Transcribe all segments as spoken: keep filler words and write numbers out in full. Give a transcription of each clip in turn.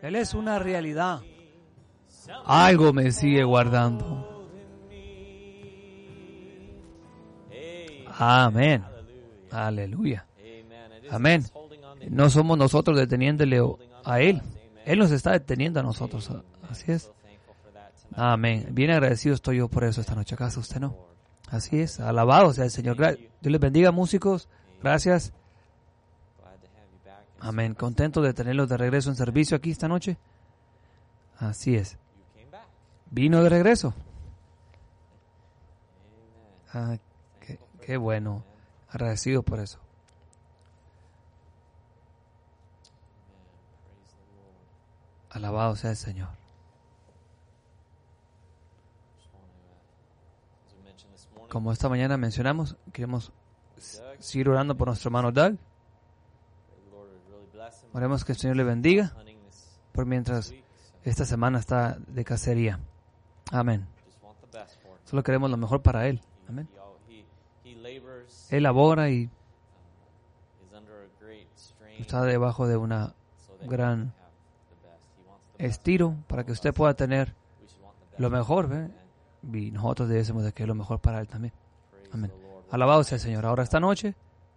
Él es una realidad. Algo me sigue guardando. Amén. Aleluya. Amén. No somos nosotros deteniéndole a Él. Él nos está deteniendo a nosotros. Así es. Amén. Bien agradecido estoy yo por eso esta noche. ¿Acaso usted no? Así es. Alabado sea el Señor. Dios les bendiga, músicos. Gracias. Amén. Contento de tenerlos de regreso en servicio aquí esta noche. Así es. Vino de regreso. Ah, qué, qué bueno. Agradecido por eso. Alabado sea el Señor. Como esta mañana mencionamos, queremos seguir orando por nuestro hermano Doug. Oremos que el Señor le bendiga por mientras esta semana está de cacería. Amén. Solo queremos lo mejor para él. Amén. Él labora y está debajo de una gran estiro para que usted pueda tener lo mejor, ¿ve? Y nosotros debemos de que es lo mejor para él también. Amén. Alabado sea el Señor. Ahora esta noche,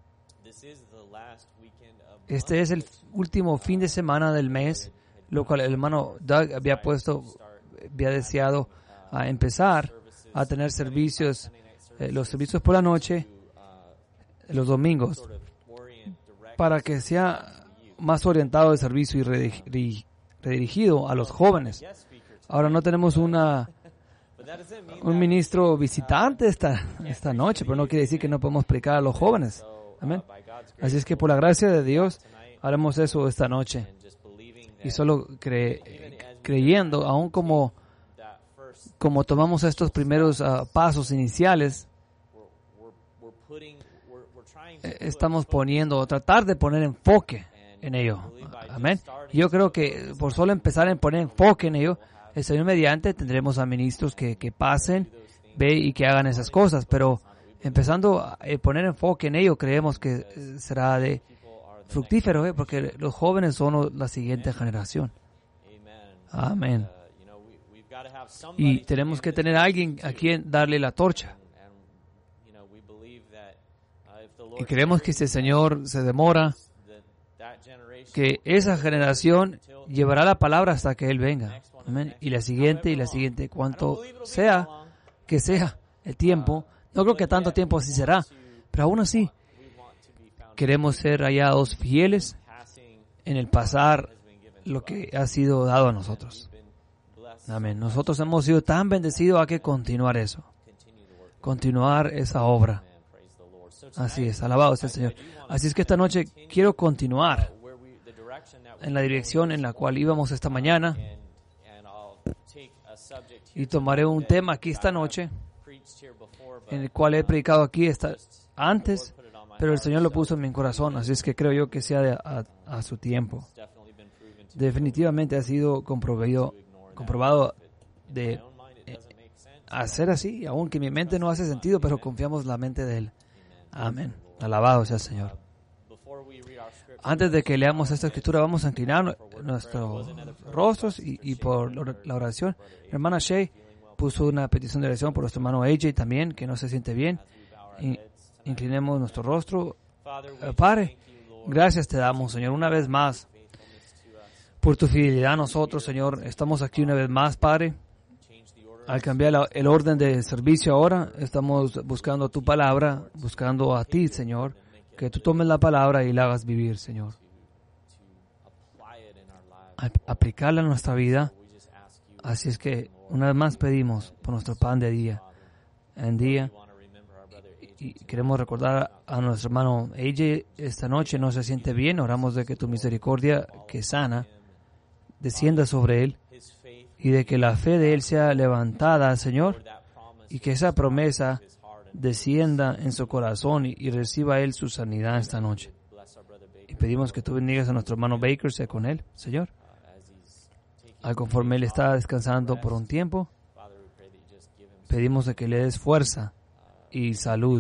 este es el último fin de semana del mes, lo cual el hermano Doug había puesto, había deseado a empezar a tener servicios, eh, los servicios por la noche, los domingos, para que sea más orientado el servicio y redirigido a los jóvenes. Ahora no tenemos una un ministro visitante esta, esta noche, pero no quiere decir que no podemos predicar a los jóvenes. Amén. Así es que por la gracia de Dios haremos eso esta noche. Y solo cre, creyendo, aún como, como tomamos estos primeros uh, pasos iniciales, eh, estamos poniendo, tratar de poner enfoque en ello. Amén. Y yo creo que por solo empezar a poner enfoque en ello, el Señor mediante tendremos a ministros que, que pasen, ve y que hagan esas cosas, pero empezando a poner enfoque en ello, creemos que será de fructífero, ¿eh? Porque los jóvenes son la siguiente generación. Amén. Y tenemos que tener a alguien a quien darle la torcha. Y creemos que si el Señor se demora, que esa generación llevará la palabra hasta que Él venga. Amén. Y la siguiente, y la siguiente, cuanto sea que sea el tiempo. No creo que tanto tiempo así será, pero aún así queremos ser hallados fieles en el pasar lo que ha sido dado a nosotros. Amén. Nosotros hemos sido tan bendecidos, hay que continuar eso. Continuar esa obra. Así es, alabado sea el Señor. Así es que esta noche quiero continuar en la dirección en la cual íbamos esta mañana. Y tomaré un tema aquí esta noche, en el cual he predicado aquí esta, antes, pero el Señor lo puso en mi corazón, así es que creo yo que sea de, a, a su tiempo. Definitivamente ha sido comprobado, comprobado de eh, hacer así, aunque mi mente no hace sentido, pero confiamos en la mente de Él. Amén. Alabado sea el Señor. Antes de que leamos esta escritura, vamos a inclinar nuestros rostros y, y por la oración. Mi hermana Shay puso una petición de oración por nuestro hermano A J también, que no se siente bien. Y inclinemos nuestro rostro. Eh, Padre, gracias te damos, Señor, una vez más por tu fidelidad a nosotros, Señor. Estamos aquí una vez más, Padre. Al cambiar la, el orden de servicio ahora, estamos buscando tu palabra, buscando a ti, Señor. Que tú tomes la palabra y la hagas vivir, Señor. Aplicarla en nuestra vida. Así es que una vez más pedimos por nuestro pan de día en día. Y queremos recordar a nuestro hermano A J esta noche no se siente bien. Oramos de que tu misericordia que sana descienda sobre él y de que la fe de él sea levantada, Señor, y que esa promesa descienda en su corazón y, y reciba él su sanidad esta noche. Y pedimos que tú bendigas a nuestro hermano Baker, sea con él, Señor. Al conforme él está descansando por un tiempo, pedimos de que le des fuerza y salud,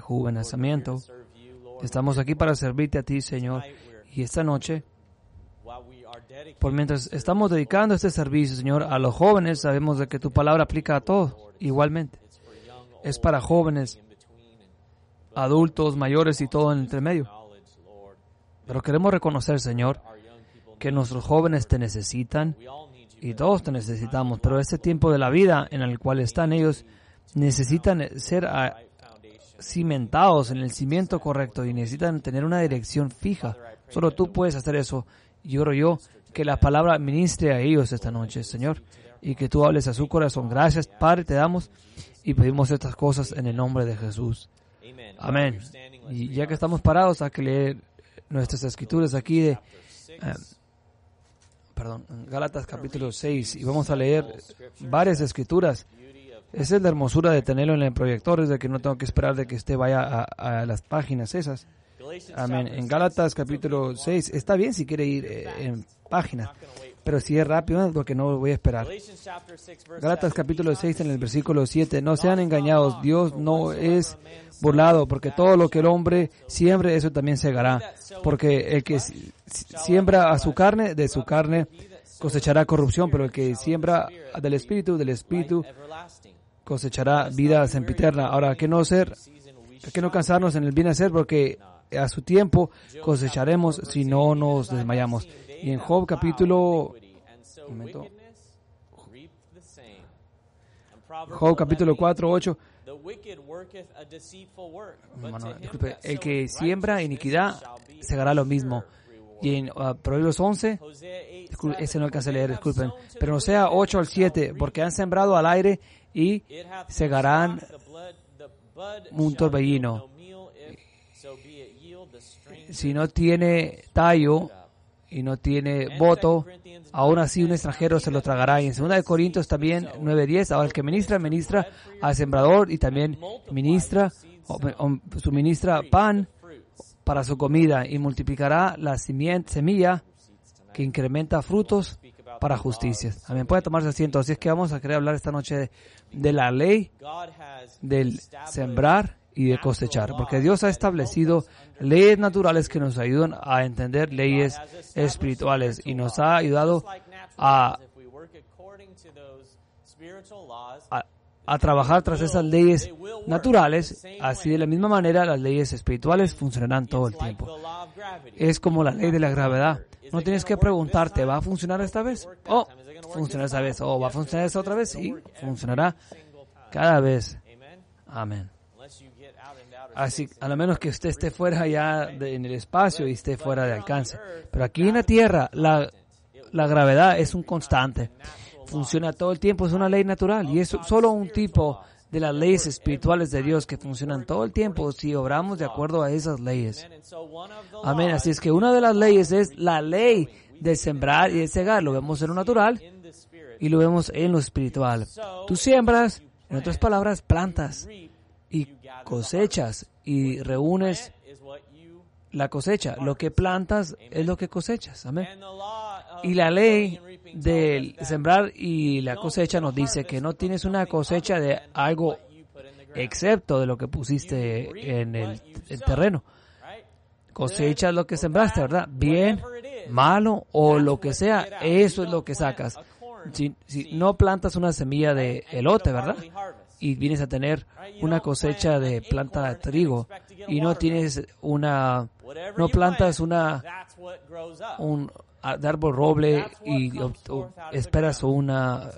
rejuvenecimiento. Estamos aquí para servirte a ti, Señor. Y esta noche, Por mientras estamos dedicando este servicio, Señor, a los jóvenes, sabemos de que tu palabra aplica a todos igualmente. Es para jóvenes, adultos, mayores y todo en entre medio. Pero queremos reconocer, Señor, que nuestros jóvenes te necesitan y todos te necesitamos. Pero este tiempo de la vida en el cual están ellos necesitan ser a, cimentados en el cimiento correcto y necesitan tener una dirección fija. Solo tú puedes hacer eso. Y oro yo que la palabra ministre a ellos esta noche, Señor, y que tú hables a su corazón. Gracias, Padre, te damos y pedimos estas cosas en el nombre de Jesús. Amén. Y ya que estamos parados, hay que leer nuestras escrituras aquí de, eh, perdón, Gálatas capítulo seis, y vamos a leer varias escrituras. Esa es la hermosura de tenerlo en el proyector, es de que no tengo que esperar de que usted vaya a, a las páginas esas. Amén. En Gálatas capítulo seis, está bien si quiere ir eh, en páginas, pero si es rápido, porque no voy a esperar. Gálatas capítulo seis, en el versículo siete, no sean engañados, Dios no es burlado, porque todo lo que el hombre siembre, eso también segará. Porque el que siembra a su carne, de su carne cosechará corrupción, pero el que siembra del Espíritu, del Espíritu cosechará vida sempiterna. Ahora, ¿qué no hacer? ¿Qué no cansarnos en el bien hacer? Porque a su tiempo cosecharemos si no nos desmayamos. Y en Job capítulo... Un momento. Job capítulo cuatro, ocho. Hermano, disculpe, el que siembra iniquidad segará lo mismo. Y en uh, Proverbios once, disculpe, ese no alcancé a leer, disculpen, pero no sea ocho al siete, porque han sembrado al aire y segarán un torbellino. Si no tiene tallo y no tiene voto, aún así un extranjero se lo tragará. Y en segunda de Corintios también nueve diez, ahora el que ministra, ministra al sembrador y también ministra, o, o, suministra pan para su comida y multiplicará la semilla que incrementa frutos para justicia. Amén. Puede tomarse asiento. Así es que vamos a querer hablar esta noche de, de la ley del sembrar y de cosechar, porque Dios ha establecido leyes naturales que nos ayudan a entender leyes espirituales y nos ha ayudado a, a, a trabajar tras esas leyes naturales. Así, de la misma manera, las leyes espirituales funcionarán todo el tiempo. Es como la ley de la gravedad. No tienes que preguntarte, ¿va a funcionar esta vez? Oh, funcionará esta vez. Oh, ¿va a funcionar esta otra vez? Sí, funcionará cada vez. Amén. Así, a lo menos que usted esté fuera ya de, en el espacio y esté fuera de alcance. Pero aquí en la tierra, la, la gravedad es un constante. Funciona todo el tiempo, es una ley natural. Y es solo un tipo de las leyes espirituales de Dios que funcionan todo el tiempo si obramos de acuerdo a esas leyes. Amén. Así es que una de las leyes es la ley de sembrar y de cegar. Lo vemos en lo natural y lo vemos en lo espiritual. Tú siembras, en otras palabras, plantas y cosechas y reúnes la cosecha. Lo que plantas es lo que cosechas. Amén. Y la ley del sembrar y la cosecha nos dice que no tienes una cosecha de algo excepto de lo que pusiste en el, el terreno. Cosechas lo que sembraste, ¿verdad? Bien, malo o lo que sea, eso es lo que sacas. Si, si no plantas una semilla de elote, ¿verdad? Y vienes a tener una cosecha de planta de trigo y no tienes una, no plantas una, un árbol roble y o, o esperas una,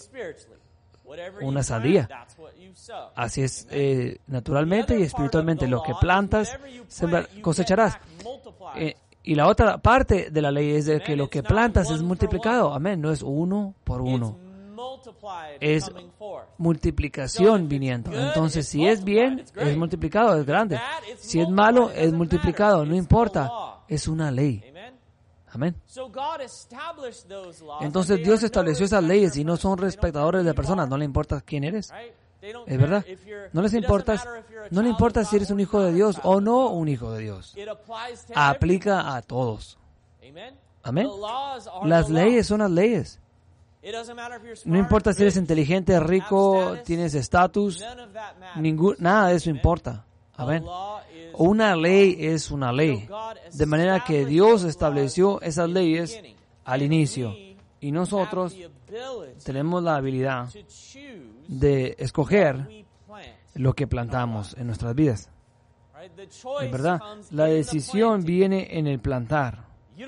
una sandía. Así es, eh, naturalmente y espiritualmente, lo que plantas, sembrar, cosecharás. Eh, y la otra parte de la ley es de que lo que plantas es multiplicado. Amén, no es uno por uno. Es multiplicación viniendo. Entonces, si es bien, es multiplicado, es grande. Si es malo, es multiplicado. No importa, es una ley. Amén. Entonces, Dios estableció esas leyes y no son respetadores de personas. No le importa quién eres. Es verdad. No les importa, no le importa si eres un hijo de Dios o no un hijo de Dios. Aplica a todos. Amén. Las leyes son las leyes. No importa si eres inteligente, rico, tienes estatus, ningún, nada de eso importa. Amén. Una ley es una ley. De manera que Dios estableció esas leyes al inicio. Y nosotros tenemos la habilidad de escoger lo que plantamos en nuestras vidas. Es verdad, la decisión viene en el plantar.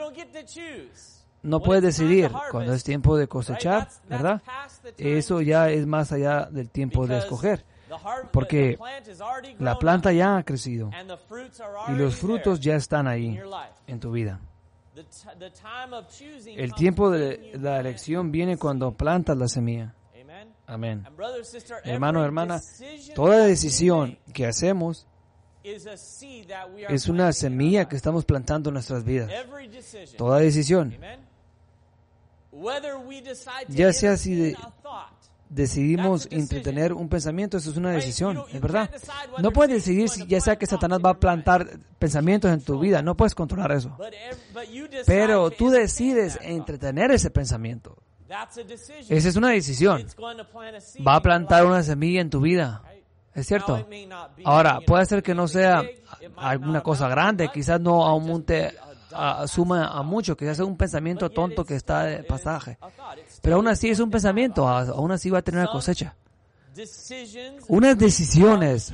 No puedes decidir cuando es tiempo de cosechar, ¿verdad? Eso ya es más allá del tiempo de escoger, porque la planta ya ha crecido y los frutos ya están ahí en tu vida. El tiempo de la elección viene cuando plantas la semilla. Amén. Hermano, hermana, toda decisión que hacemos es una semilla que estamos plantando en nuestras vidas. Toda decisión. Ya sea si de, decidimos entretener un pensamiento, eso es una decisión, es verdad. No puedes decidir si ya sea que Satanás va a plantar pensamientos en tu vida, no puedes controlar eso. Pero tú decides entretener ese pensamiento. Esa es una decisión. Va a plantar una semilla en tu vida. ¿Es cierto? Ahora, puede ser que no sea alguna cosa grande, quizás no aumente, a, suma a mucho, quizás sea un pensamiento tonto que está de pasaje. Pero aún así es un pensamiento, aún así va a tener una cosecha. Unas decisiones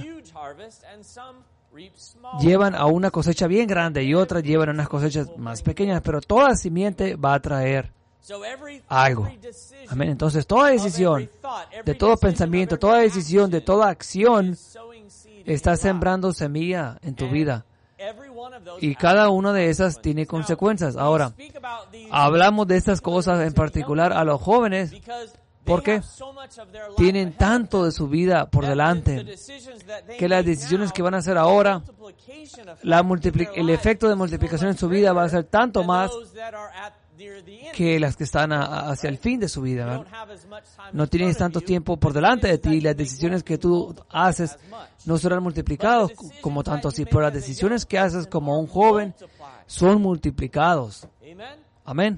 llevan a una cosecha bien grande y otras llevan a unas cosechas más pequeñas, pero toda simiente va a traer algo. Amén. Entonces, toda decisión, de todo pensamiento, toda decisión, de toda acción, está sembrando semilla en tu vida. Y cada una de esas tiene consecuencias. Ahora, hablamos de estas cosas en particular a los jóvenes porque tienen tanto de su vida por delante que las decisiones que van a hacer ahora, la multipli- el efecto de multiplicación en su vida va a ser tanto más que las que están a, hacia el fin de su vida, ¿verdad? No tienes tanto tiempo por delante de ti y las decisiones que tú haces no serán multiplicados como tanto así, pero las decisiones que haces como un joven son multiplicados. Amén.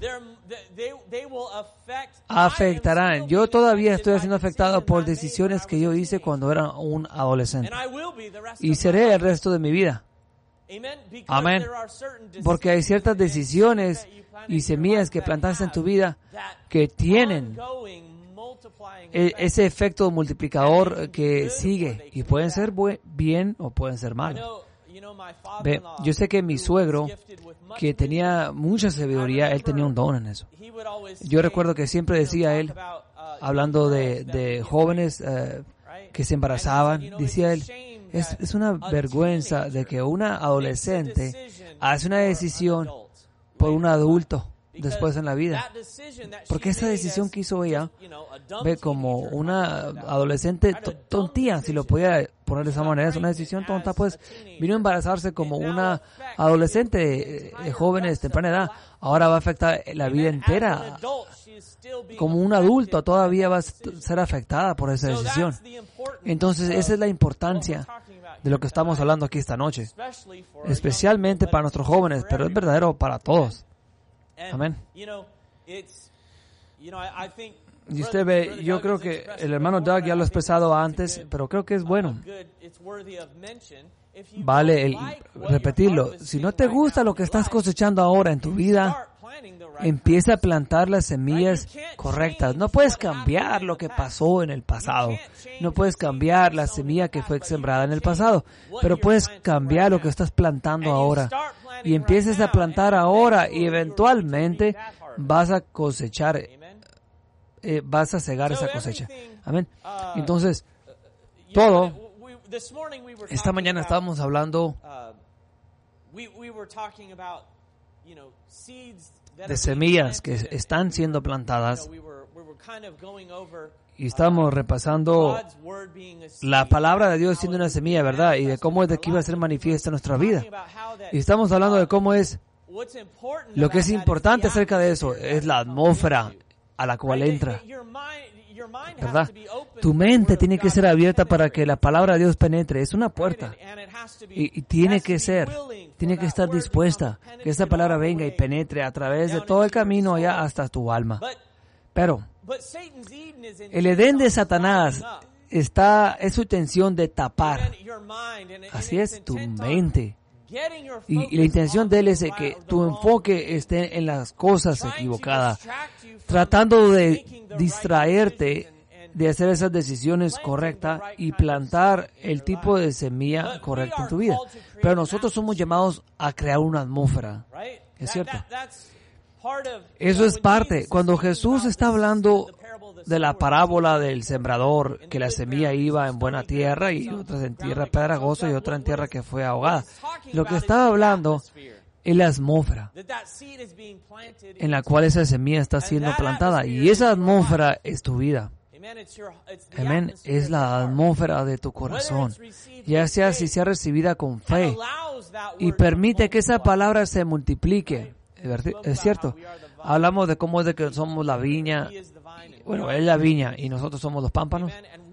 Afectarán. Yo todavía estoy siendo afectado por decisiones que yo hice cuando era un adolescente y seré el resto de mi vida. Amén. Porque hay ciertas decisiones y semillas que plantaste en tu vida que tienen e- ese efecto multiplicador que sigue y pueden ser buen, bien o pueden ser malos. Ve, yo sé que mi suegro, que tenía mucha sabiduría, él tenía un don en eso. Yo recuerdo que siempre decía él, hablando de, de jóvenes eh, que se embarazaban, decía él, es, es una vergüenza de que una adolescente hace una decisión por un adulto después en la vida. Porque esa decisión que hizo ella, ve como una adolescente t- tontía, si lo podía poner de esa manera, es una decisión tonta, pues vino a embarazarse como una adolescente de jóvenes de temprana edad, ahora va a afectar la vida entera. Como un adulto todavía va a ser afectada por esa decisión. Entonces esa es la importancia de lo que estamos hablando aquí esta noche, especialmente para nuestros jóvenes, pero es verdadero para todos. Amén. Y usted ve, yo creo que el hermano Doug ya lo ha expresado antes, pero creo que es bueno. Vale el repetirlo. Si no te gusta lo que estás cosechando ahora en tu vida, empieza a plantar las semillas correctas. No puedes cambiar lo que pasó en el pasado. No puedes cambiar la semilla que fue sembrada en el pasado. Pero puedes cambiar lo que estás plantando ahora. Y empieces a plantar ahora y eventualmente vas a cosechar, eh, vas a cegar esa cosecha. Amén. Entonces, todo, esta mañana estábamos hablando de semillas que están siendo plantadas y estamos repasando la palabra de Dios siendo una semilla, ¿verdad? Y de cómo es de que iba a ser manifiesta en nuestra vida. Y estamos hablando de cómo es, lo que es importante acerca de eso es la atmósfera a la cual entra, ¿verdad? Tu mente tiene que ser abierta para que la palabra de Dios penetre. Es una puerta. Y, y tiene que ser, tiene que estar dispuesta que esta palabra venga y penetre a través de todo el camino allá hasta tu alma. Pero el Edén de Satanás está, es su intención de tapar. Así es, tu mente. Y, y la intención de él es de que tu enfoque esté en las cosas equivocadas, tratando de distraerte de hacer esas decisiones correctas y plantar el tipo de semilla correcta en tu vida. Pero nosotros somos llamados a crear una atmósfera. ¿Es cierto? Eso es parte. Cuando Jesús está hablando de la parábola del sembrador, que la semilla iba en buena tierra y otras en tierra pedregosa y otra en tierra que fue ahogada, lo que estaba hablando es la atmósfera en la cual esa semilla está siendo plantada, y esa atmósfera es tu vida. Amén. Es la atmósfera de tu corazón, ya sea si sea recibida con fe y permite que esa palabra se multiplique. Es cierto. Hablamos de cómo es de que somos la viña. Bueno, Él es la viña y nosotros somos los pámpanos.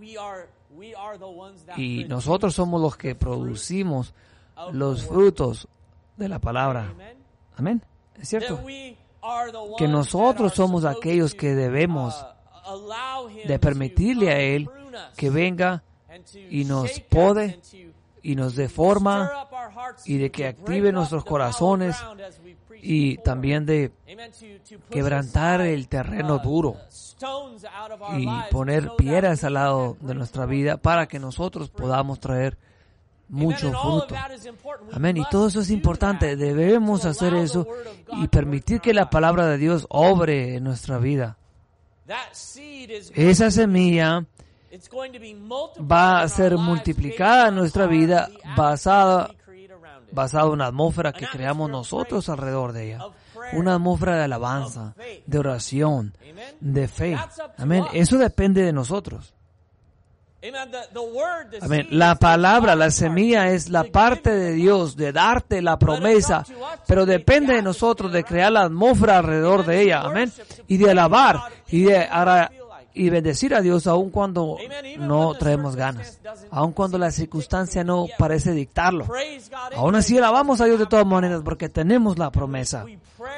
Y nosotros somos los que producimos los frutos de la palabra. Amén. Es cierto. Que nosotros somos aquellos que debemos de permitirle a Él que venga y nos pode y nos deforma y de que active nuestros corazones y también de quebrantar el terreno duro y poner piedras al lado de nuestra vida para que nosotros podamos traer mucho fruto. Amén. Y todo eso es importante. Debemos hacer eso y permitir que la palabra de Dios obre en nuestra vida. Esa semilla va a ser multiplicada en nuestra vida basada, basada en una atmósfera que creamos nosotros alrededor de ella. Una atmósfera de alabanza, de oración, de fe. Amén. Eso depende de nosotros. Amén. La palabra, la semilla es la parte de Dios de darte la promesa, pero depende de nosotros de crear la atmósfera alrededor de ella. Amén. Y de alabar y de ara, y bendecir a Dios aun cuando no traemos ganas, aun cuando la circunstancia no parece dictarlo. Aún así alabamos a Dios de todas maneras porque tenemos la promesa.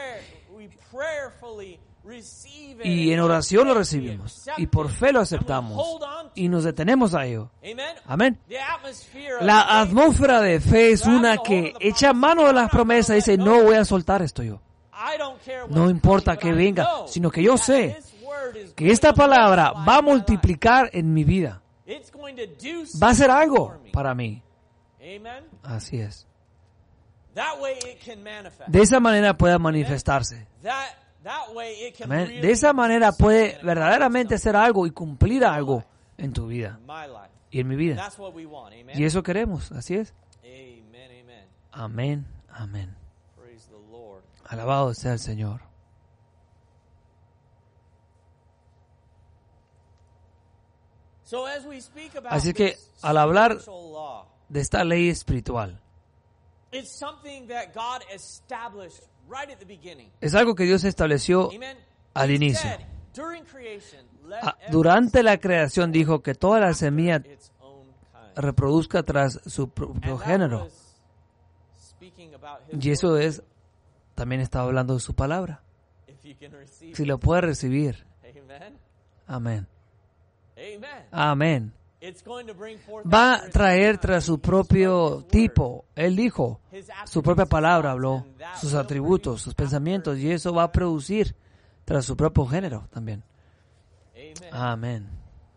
Y en oración lo recibimos. Y por fe lo aceptamos. Y nos detenemos a ello. Amén. La atmósfera de fe es una que echa mano de las promesas y dice, no voy a soltar esto yo. No importa que venga, sino que yo sé que esta palabra va a multiplicar en mi vida. Va a hacer algo para mí. Así es. De esa manera puede manifestarse. Amén. De esa manera puede verdaderamente hacer algo y cumplir algo en tu vida y en mi vida. Y eso queremos, así es. Amén, amén. Alabado sea el Señor. Así que al hablar de esta ley espiritual, es algo que Dios estableció al inicio. Ah, durante la creación dijo que toda la semilla reproduzca tras su propio género. Y eso es, también estaba hablando de su palabra. Si lo puede recibir. Amén. Amén. Va a traer tras su propio tipo. Él dijo, su propia palabra habló, sus atributos, sus pensamientos, y eso va a producir tras su propio género también. Amén.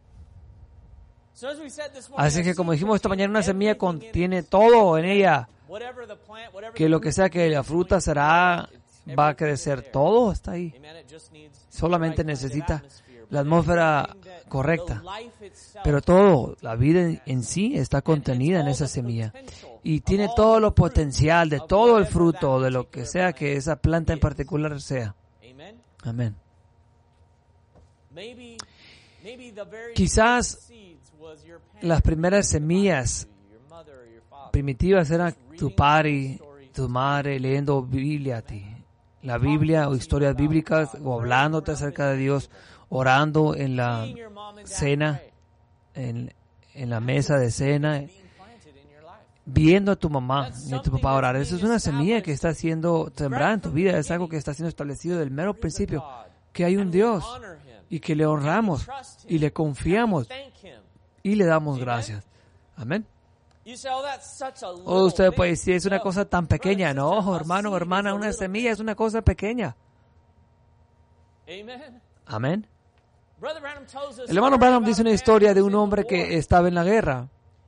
Así que como dijimos esta mañana, una semilla contiene todo en ella. Que lo que sea que la fruta será, va a crecer, todo está ahí. Solamente necesita la atmósfera correcta. Pero todo, la vida en sí está contenida en esa semilla. Y tiene todo lo potencial de todo el fruto, de lo que sea que esa planta en particular sea. Amén. Quizás las primeras semillas primitivas eran tu padre, tu madre leyendo Biblia a ti. La Biblia o historias bíblicas o hablándote acerca de Dios, orando en la cena, en, en la mesa de cena, viendo a tu mamá y a tu papá orar. Eso es una semilla que está siendo sembrada en tu vida, es algo que está siendo establecido del mero principio, que hay un Dios y que le honramos y le confiamos y le damos gracias. Amén. O usted puede decir, es una cosa tan pequeña. No, hermano, hermana, una semilla es una cosa pequeña. Amén. El hermano Branham dice una historia de un hombre que estaba en la guerra.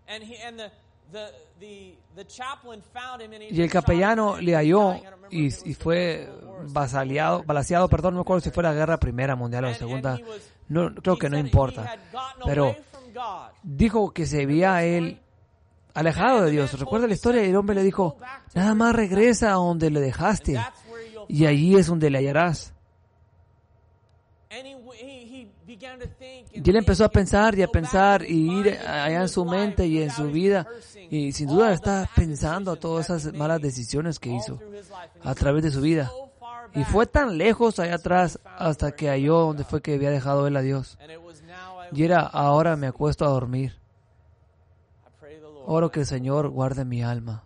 Y el capellano le halló y, y fue basaleado, balaseado, perdón, no me acuerdo si fue la guerra primera mundial o la segunda. No, creo que no importa. Pero dijo que se veía él alejado de Dios. Recuerda la historia, el hombre le dijo, nada más regresa a donde le dejaste y allí es donde le hallarás. Y él empezó a pensar y a pensar y ir allá en su mente y en su vida. Y sin duda está pensando a todas esas malas decisiones que hizo a través de su vida. Y fue tan lejos allá atrás hasta que halló donde fue que había dejado él a Dios. Y era, ahora me acuesto a dormir. Oro que el Señor guarde mi alma.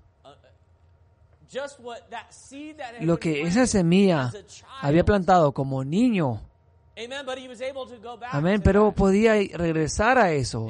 Lo que esa semilla había plantado como niño. Amén, pero podía regresar a eso.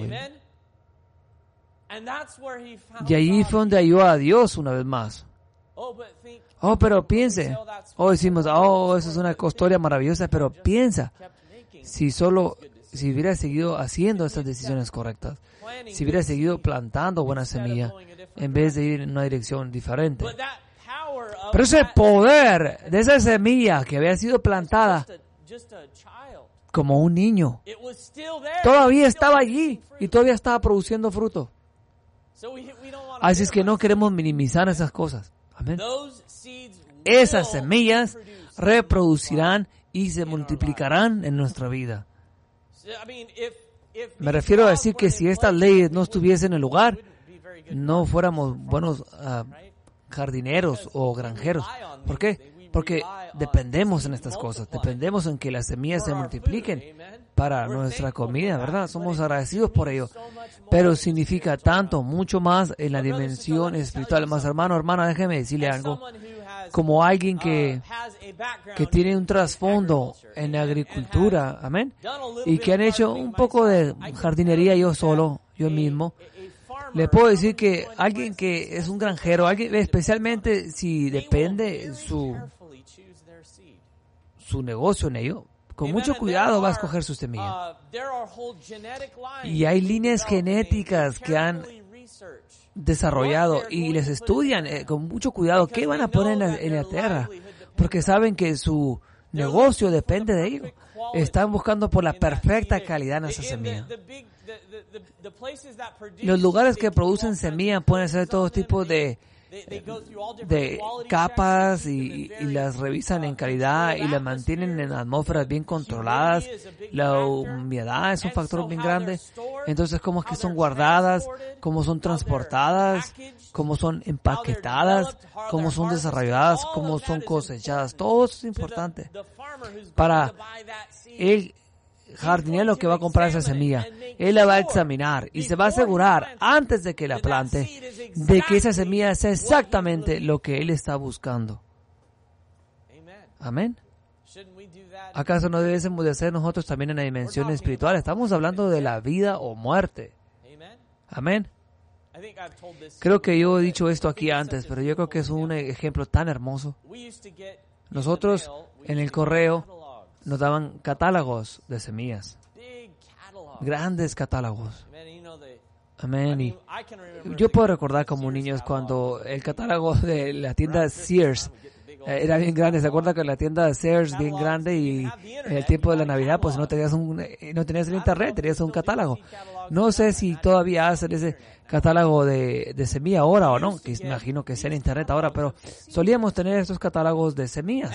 Y allí fue donde halló a Dios una vez más. Oh, pero piense. Oh, decimos, oh, eso es una historia maravillosa, pero piensa. Si solo, si hubiera seguido haciendo estas decisiones correctas, si hubiera seguido plantando buena semilla, en vez de ir en una dirección diferente. Pero ese poder de esa semilla que había sido plantada como un niño, todavía estaba allí y todavía estaba produciendo fruto. Así es que no queremos minimizar esas cosas. Amén. Esas semillas reproducirán y se multiplicarán en nuestra vida. Me refiero a decir que si estas leyes no estuviesen en el lugar, no fuéramos buenos uh, jardineros o granjeros. ¿Por qué? Porque dependemos en estas cosas, dependemos en que las semillas se multipliquen para nuestra comida, ¿verdad? Somos agradecidos por ello. Pero significa tanto, mucho más en la dimensión espiritual. Más hermano, hermana, déjeme decirle algo. Como alguien que, que tiene un trasfondo en la agricultura, amén, y que han hecho un poco de jardinería yo solo, yo mismo, le puedo decir que alguien que es un granjero, alguien, especialmente si depende su, su negocio en ello, con mucho cuidado va a escoger su semilla. Y hay líneas genéticas que han desarrollado y les estudian eh, con mucho cuidado qué van a poner en la, en la tierra, porque saben que su negocio depende de ello. Están buscando por la perfecta calidad en esa semilla. Los lugares que producen semilla pueden ser todo tipo de de capas y, y las revisan en calidad y las mantienen en atmósferas bien controladas. La humedad es un factor bien grande. Entonces, cómo es que son guardadas, cómo son transportadas, cómo son empaquetadas, cómo son desarrolladas, cómo son cosechadas. Todo eso es importante para el jardinero que va a comprar esa semilla. Él la va a examinar y se va a asegurar antes de que la plante de que esa semilla sea exactamente lo que él está buscando. Amén. ¿Acaso no debemos de hacer nosotros también en la dimensión espiritual? Estamos hablando de la vida o muerte. Amén. Creo que yo he dicho esto aquí antes, pero yo creo que es un ejemplo tan hermoso. Nosotros en el correo nos daban catálogos de semillas. Grandes catálogos. Amén. Y yo puedo recordar como niños cuando el catálogo de la tienda Sears eh, era bien grande. ¿Se acuerda que la tienda Sears bien grande y en el tiempo de la Navidad pues no tenías un no tenías el internet, tenías un catálogo? No sé si todavía hacen ese catálogo de, de semilla ahora o no, que imagino que sea en internet ahora, pero solíamos tener estos catálogos de semillas.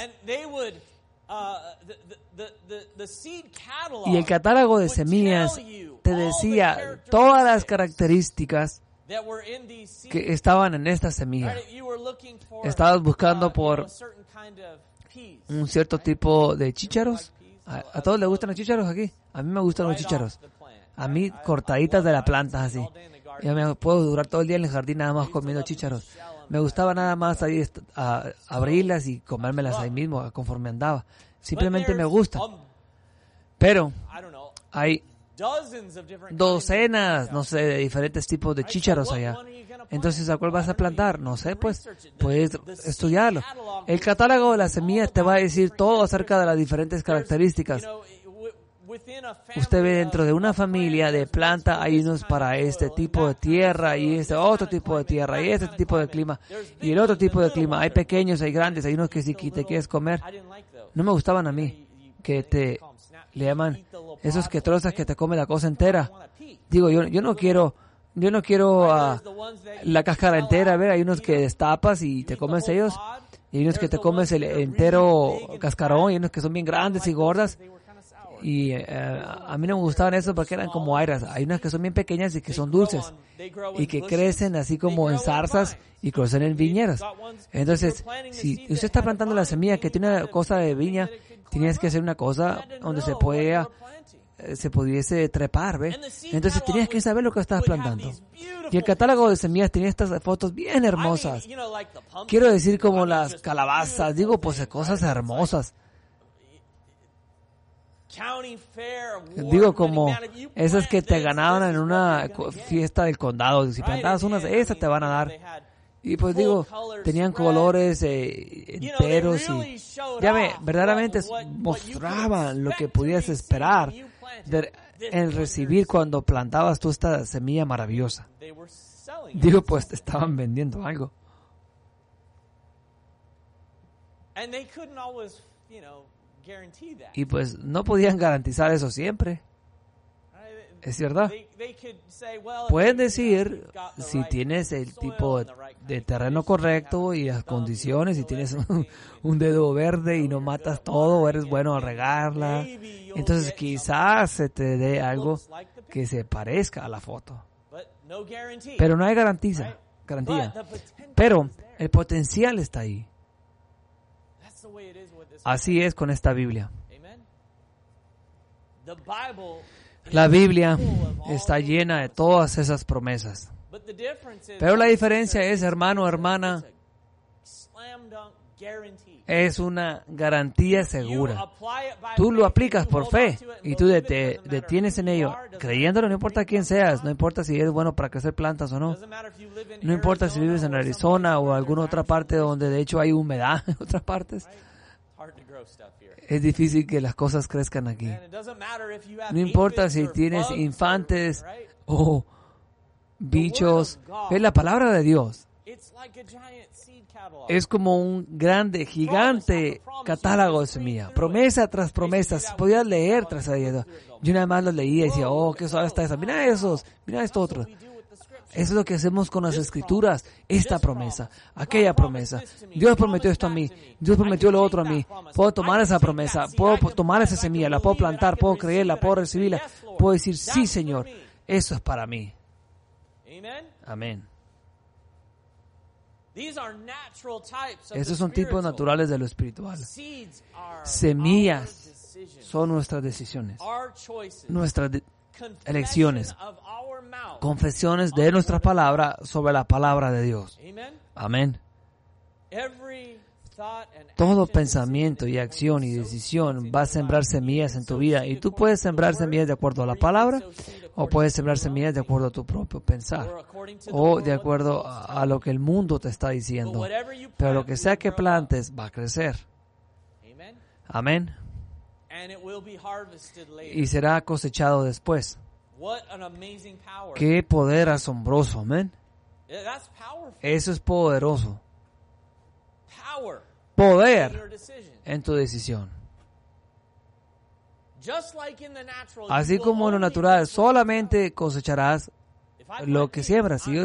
Y el catálogo de semillas te decía todas las características que estaban en esta semilla. Estabas buscando por un cierto tipo de chícharos. ¿A, a todos les gustan los chícharos aquí? A mí me gustan los chícharos. A mí cortaditas de la planta así. Yo me puedo durar todo el día en el jardín nada más comiendo chícharos. Me gustaba nada más ahí a, abrirlas y comérmelas ahí mismo conforme andaba. Simplemente me gusta. Pero hay docenas, no sé, de diferentes tipos de chícharos allá. Entonces, ¿a cuál vas a plantar? No sé, pues, puedes estudiarlo. El catálogo de las semillas te va a decir todo acerca de las diferentes características. Usted ve dentro de una familia de planta, hay unos para este tipo de tierra, y este otro tipo de tierra, y este tipo de clima, y el otro tipo de clima. Hay pequeños, hay grandes, hay unos que si te quieres comer. No me gustaban a mí, que te le llaman esos que trozas que te come la cosa entera. Digo, yo, yo no quiero, yo no quiero uh, la cáscara entera, ¿ver? Hay unos que destapas y te comes ellos, y hay unos que te comes el entero cascarón, y hay unos que son bien grandes y gordas. Y uh, a mí no me gustaban esos porque eran como airas. Hay unas que son bien pequeñas y que son dulces y que crecen así como en zarzas y crecen en viñedos. Entonces, si usted está plantando la semilla que tiene una cosa de viña, tienes que hacer una cosa donde se pueda, se pudiese trepar, ¿ve? Entonces tenías que saber lo que estabas plantando. Y el catálogo de semillas tenía estas fotos bien hermosas. Quiero decir como las calabazas, digo, pues cosas hermosas. Digo, como esas que te ganaban en una fiesta del condado. Si plantabas unas, esas te van a dar. Y pues digo, tenían colores eh, enteros y ya ve, verdaderamente mostraban lo que podías esperar de, en recibir cuando plantabas tú esta semilla maravillosa. Digo, pues te estaban vendiendo algo. Y pues no podían garantizar eso siempre. Es verdad. Pueden decir, si tienes el tipo de, de terreno correcto y las condiciones, si tienes un, un dedo verde y no matas todo, o eres bueno al regarla, entonces quizás se te dé algo que se parezca a la foto. Pero no hay garantía. garantía. Pero el potencial está ahí. Así es con esta Biblia. La Biblia está llena de todas esas promesas. Pero la diferencia es, hermano, hermana, es una garantía segura. Tú lo aplicas por fe y tú te detienes en ello, creyéndolo, no importa quién seas, no importa si eres bueno para crecer plantas o no. No importa si vives en Arizona o alguna otra parte donde de hecho hay humedad en otras partes. Es difícil que las cosas crezcan aquí. No importa si tienes infantes o bichos. Es la palabra de Dios. Es como un grande, gigante catálogo de semillas. Promesa tras promesa. Podías leer tras ella. Yo nada más lo leía y decía, oh, qué suave está esa. Mira esos, mira esto otro. Eso es lo que hacemos con las escrituras. Esta promesa, aquella promesa. Dios prometió esto a mí. Dios prometió lo otro a mí. Puedo tomar esa promesa. Puedo tomar esa semilla. La puedo plantar. Puedo creerla. Puedo recibirla. Puedo decir, sí, Señor. Eso es para mí. Amén. Estos son tipos naturales de lo espiritual. Semillas son nuestras decisiones. Nuestras de- elecciones. Confesiones de nuestra palabra sobre la palabra de Dios. Amén. Todo pensamiento y acción y decisión va a sembrar semillas en tu vida. Y tú puedes sembrar semillas de acuerdo a la palabra, o puedes sembrar semillas de acuerdo a tu propio pensar, o de acuerdo a, a lo que el mundo te está diciendo. Pero lo que sea que plantes va a crecer. Amén. Y será cosechado después. Qué poder asombroso, amén. Eso es poderoso. Poder en tu decisión. Así como en lo natural, solamente cosecharás lo que siembras. Si yo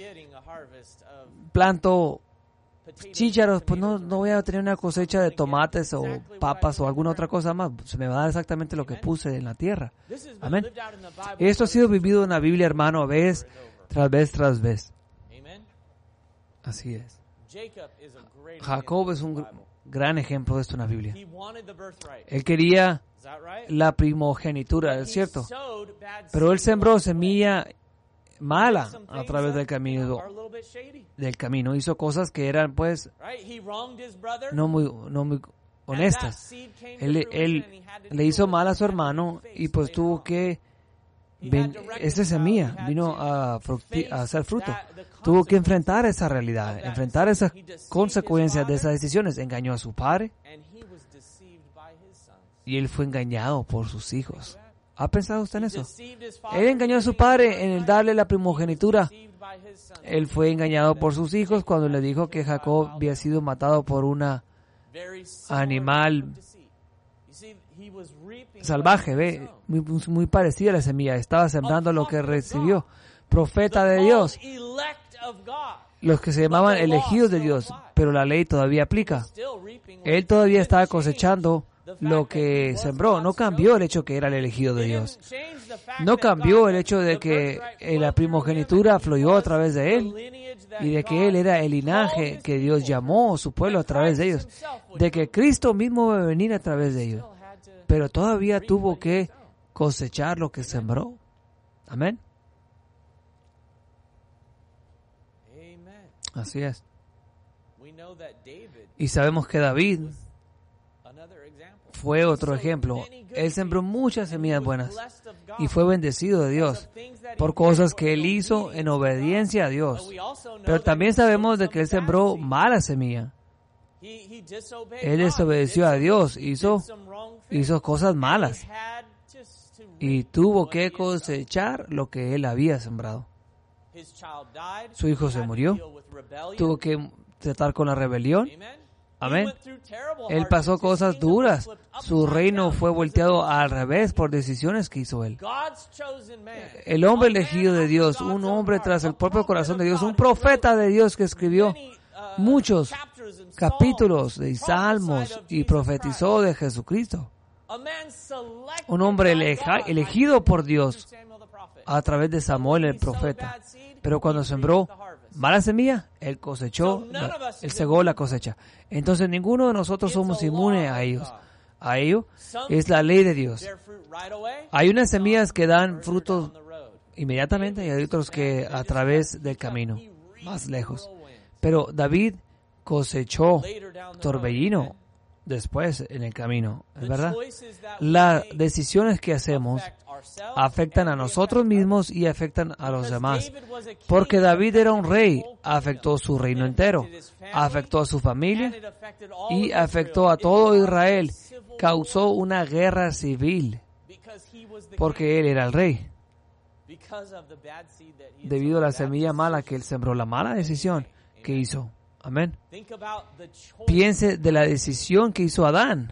planto chícharos, pues no, no voy a tener una cosecha de tomates o papas o alguna otra cosa más. Se me va a dar exactamente lo que puse en la tierra. Amén. Esto ha sido vivido en la Biblia, hermano, vez tras vez tras vez. Así es. Jacob es un gran ejemplo de esto en la Biblia. Él quería la primogenitura, ¿es cierto? Pero él sembró semilla mala a través del camino. Del camino hizo cosas que eran, pues, no muy, no muy honestas. Él, él le hizo mal a su hermano y pues tuvo que Ven, esa semilla vino a, fructi- a hacer fruto. Tuvo que enfrentar esa realidad, enfrentar esas consecuencias de esas decisiones. Engañó a su padre y él fue engañado por sus hijos. ¿Ha pensado usted en eso? Él engañó a su padre en el darle la primogenitura. Él fue engañado por sus hijos cuando le dijo que Jacob había sido matado por una animal salvaje, ve, muy, muy parecida a la semilla. Estaba sembrando lo que recibió. Profeta de Dios, los que se llamaban elegidos de Dios, pero la ley todavía aplica. Él todavía estaba cosechando lo que sembró. No cambió el hecho que era el elegido de Dios. No cambió el hecho de que la primogenitura fluyó a través de él y de que él era el linaje que Dios llamó a su pueblo a través de ellos, de que Cristo mismo va a venir a través de ellos. Pero todavía tuvo que cosechar lo que sembró. Amén. Así es. Y sabemos que David fue otro ejemplo. Él sembró muchas semillas buenas y fue bendecido de Dios por cosas que él hizo en obediencia a Dios. Pero también sabemos de que él sembró mala semilla. Él desobedeció a Dios, hizo, hizo cosas malas y tuvo que cosechar lo que él había sembrado. Su hijo se murió, tuvo que tratar con la rebelión. Amén. Él pasó cosas duras. Su reino fue volteado al revés por decisiones que hizo él. El hombre elegido de Dios, un hombre tras el propio corazón de Dios, un profeta de Dios que escribió muchos capítulos de salmos y profetizó de Jesucristo. Un hombre eleja, elegido por Dios a través de Samuel el profeta. Pero cuando sembró mala semilla, él cosechó, él cegó la cosecha. Entonces ninguno de nosotros somos inmunes a ellos. A ello es la ley de Dios. Hay unas semillas que dan frutos inmediatamente y hay otros que a través del camino, más lejos. Pero David cosechó torbellino después en el camino, ¿es verdad? Las decisiones que hacemos afectan a nosotros mismos y afectan a los demás. Porque David era un rey, afectó su reino entero, afectó a su familia y afectó a todo Israel. Causó una guerra civil porque él era el rey. Debido a la semilla mala que él sembró, la mala decisión que hizo. Amén. Piense de la decisión que hizo Adán.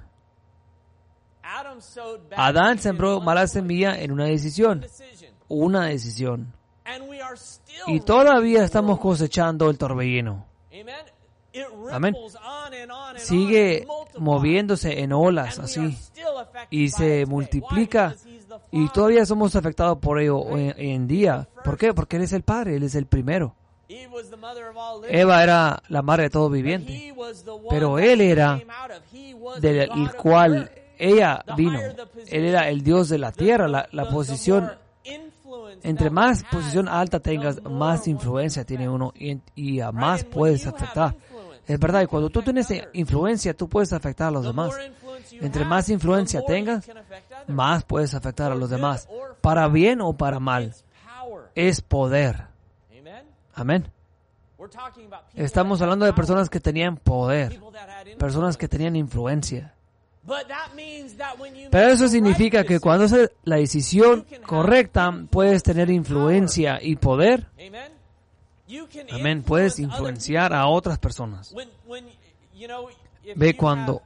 Adán sembró mala semilla en una decisión. Una decisión. Y todavía estamos cosechando el torbellino. Amén. Sigue moviéndose en olas así. Y se multiplica. Y todavía somos afectados por ello hoy en día. ¿Por qué? Porque Él es el Padre. Él es el primero. Eva era la madre de todo viviente. Pero Él era del cual ella vino. Él era el Dios de la tierra. La, la posición, entre más posición alta tengas, más influencia tiene uno y, y a más puedes afectar. Es verdad, y cuando tú tienes influencia, tú puedes afectar a los demás. Entre más influencia tengas, más puedes afectar a los demás. Para bien o para mal. Es poder. Amén. Estamos hablando de personas que tenían poder. Personas que tenían influencia. Pero eso significa que cuando es la decisión correcta, puedes tener influencia y poder. Amén. Puedes influenciar a otras personas. Ve cuando,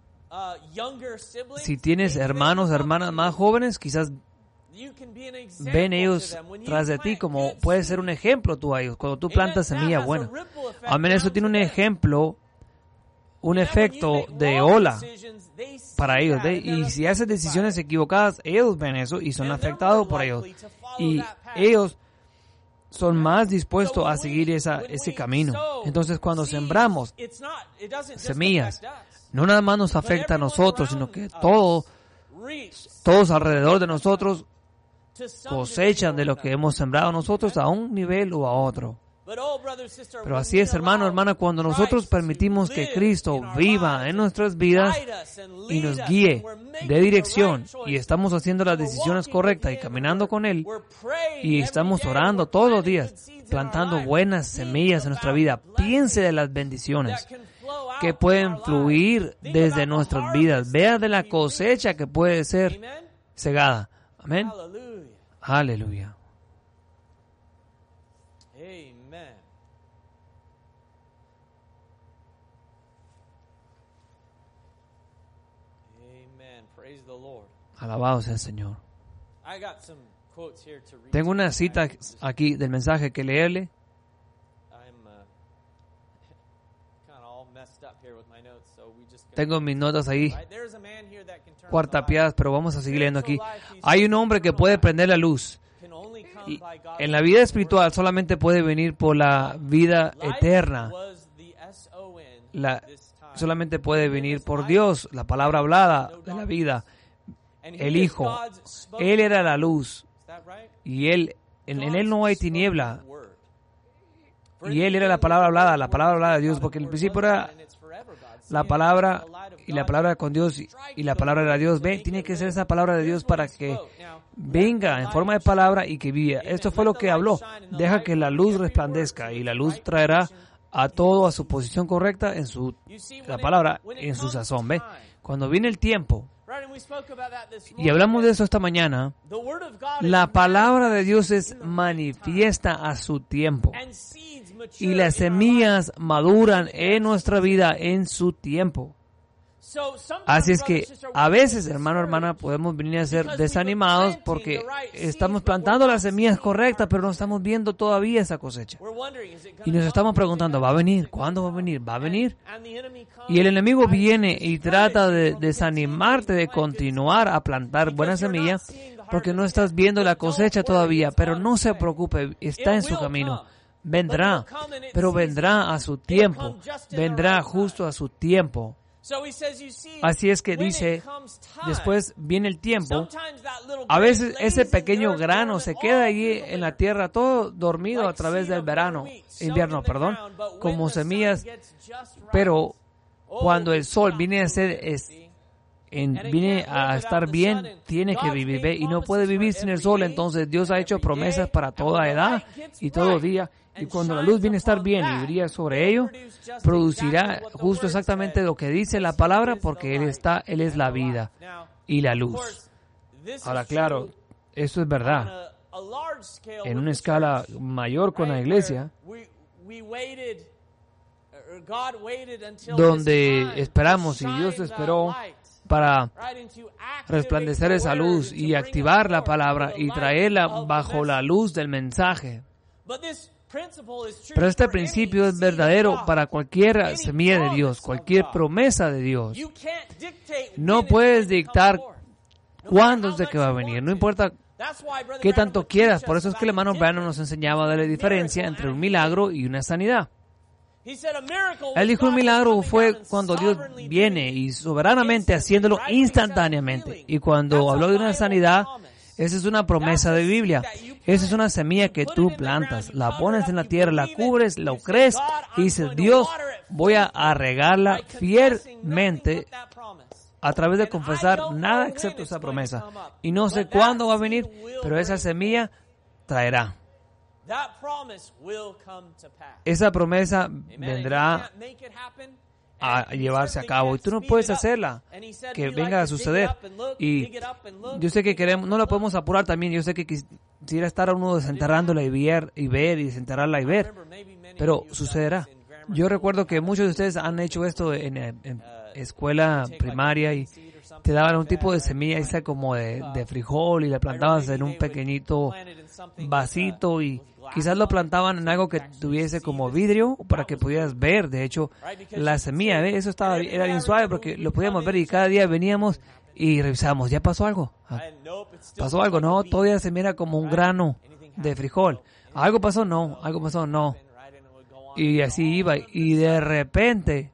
si tienes hermanos, hermanas más jóvenes, quizás ven ellos tras de ti como puede ser un ejemplo tú a ellos. Cuando tú plantas semilla buena. Amén. Eso tiene un ejemplo, un efecto de ola para ellos. ¿ve? Y si haces decisiones equivocadas, ellos ven eso y son afectados por ellos. Y ellos son más dispuestos a seguir esa, ese camino. Entonces, cuando sembramos semillas, no nada más nos afecta a nosotros, sino que todo, todos alrededor de nosotros cosechan de lo que hemos sembrado nosotros a un nivel o a otro. Pero así es, hermano, hermana, cuando nosotros permitimos que Cristo viva en nuestras vidas y nos guíe dé dirección y estamos haciendo las decisiones correctas y caminando con Él y estamos orando todos los días, plantando buenas semillas en nuestra vida, piense de las bendiciones que pueden fluir desde nuestras vidas. Vea de la cosecha que puede ser segada. Amén. Aleluya. Alabado sea el Señor. Tengo una cita aquí del mensaje que leerle. Tengo mis notas ahí cuartapeadas, pero vamos a seguir leyendo aquí. Hay un hombre que puede prender la luz. Y en la vida espiritual solamente puede venir por la vida eterna. La, solamente puede venir por Dios, la palabra hablada de la vida. El Hijo, Él era la luz. Y Él, en, en Él no hay tiniebla. Y Él era la palabra hablada, la palabra hablada de Dios, porque en el principio era la palabra, y la palabra con Dios, y, y la palabra era Dios. Ven, tiene que ser esa palabra de Dios para que venga en forma de palabra y que viva. Esto fue lo que habló. Deja que la luz resplandezca, y la luz traerá a todo a su posición correcta en su, la palabra, en su sazón. ¿Ve? Cuando viene el tiempo, y hablamos de eso esta mañana, la palabra de Dios es manifiesta a su tiempo. Y las semillas maduran en nuestra vida en su tiempo. Así es que a veces, hermano, hermana, podemos venir a ser desanimados porque estamos plantando las semillas correctas, pero no estamos viendo todavía esa cosecha. Y nos estamos preguntando, ¿va a venir? ¿Cuándo va a venir? ¿Va a venir? Y el enemigo viene y trata de desanimarte de continuar a plantar buenas semillas porque no estás viendo la cosecha todavía, pero no se preocupe, está en su camino. Vendrá, pero vendrá a su tiempo, vendrá justo a su tiempo. Así es que dice, después viene el tiempo. A veces ese pequeño grano se queda allí en la tierra todo dormido a través del verano, invierno, perdón, como semillas, pero cuando el sol viene a ser es, en, viene a estar bien, tiene que vivir, ¿ve? Y no puede vivir sin el sol. Entonces Dios ha hecho promesas para toda edad y todo día. Y cuando la luz viene a estar bien y brilla sobre ello, producirá justo exactamente lo que dice la palabra, porque Él está, Él es la vida y la luz. Ahora, claro, esto es verdad. En una escala mayor con la iglesia, donde esperamos y Dios esperó para resplandecer esa luz y activar la palabra y traerla bajo la luz del mensaje. Pero este principio es verdadero para cualquier semilla de Dios, cualquier promesa de Dios. No puedes dictar cuándo es de que va a venir, no importa qué tanto quieras. Por eso es que el hermano Branham nos enseñaba de la diferencia entre un milagro y una sanidad. Él dijo un milagro fue cuando Dios viene y soberanamente haciéndolo instantáneamente. Y cuando habló de una sanidad, esa es una promesa de Biblia. Esa es una semilla que tú plantas, la pones en la tierra, la cubres, lo crees y dices, Dios, voy a regarla fielmente a través de confesar nada excepto esa promesa. Y no sé cuándo va a venir, pero esa semilla traerá. Esa promesa vendrá a llevarse a cabo y tú no puedes hacerla que venga a suceder. Y yo sé que queremos, no la podemos apurar también. Yo sé que quisiera estar a uno desenterrándola y ver y ver y desenterrarla y ver, pero sucederá. Yo recuerdo que muchos de ustedes han hecho esto en, en escuela primaria y te daban un tipo de semilla esa como de, de frijol y la plantabas en un pequeñito vasito y quizás lo plantaban en algo que tuviese como vidrio para que pudieras ver. De hecho, la semilla, ¿eh? Eso estaba era bien suave porque lo podíamos ver y cada día veníamos y revisábamos. ¿Ya pasó algo? Ah, ¿pasó algo? No, todavía se mira como un grano de frijol. ¿Algo pasó? No. ¿Algo pasó? No. Y así iba y de repente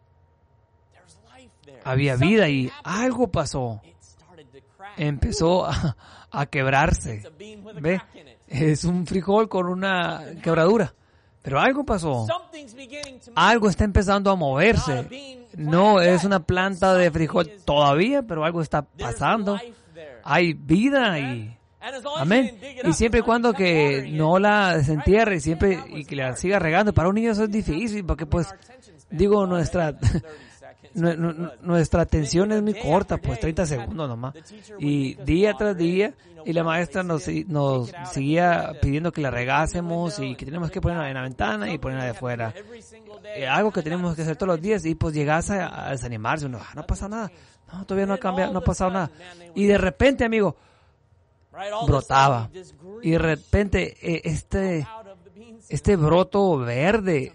había vida y algo pasó. Empezó a, a quebrarse. ¿Ve? Es un frijol con una quebradura. Pero algo pasó. Algo está empezando a moverse. No es una planta de frijol todavía, pero algo está pasando. Hay vida ahí. Amén. Y siempre y cuando que no la desentierre y siempre y que la siga regando. Para un niño eso es difícil porque pues digo nuestra nuestra atención es muy corta, pues treinta segundos nomás. Y día tras día y la maestra nos nos seguía pidiendo que la regásemos y que tenemos que ponerla en la ventana y ponerla de afuera. Eh, algo que tenemos que hacer todos los días y pues llegas a, a desanimarse, no, no pasa nada. No, todavía no ha cambiado, no ha pasado nada. Y de repente, amigo, brotaba. Y de repente eh, este este broto verde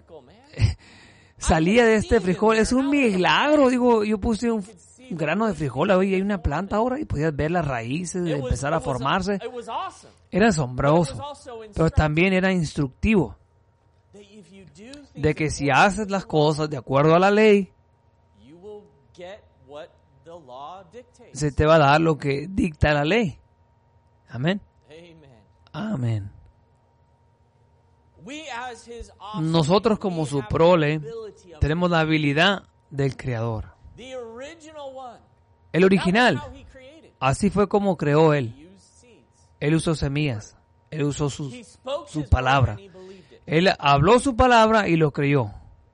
salía de este frijol. Es un milagro. Digo, yo puse un grano de frijol ahí, hay una planta ahora y podías ver las raíces empezar a formarse. Era asombroso, pero también era instructivo de que si haces las cosas de acuerdo a la ley, se te va a dar lo que dicta la ley. Amén. Amén. Nosotros como su prole tenemos la habilidad del Creador. El original. Así fue como creó Él. Él usó semillas. Él usó su, su palabra. Él habló su palabra y lo creyó.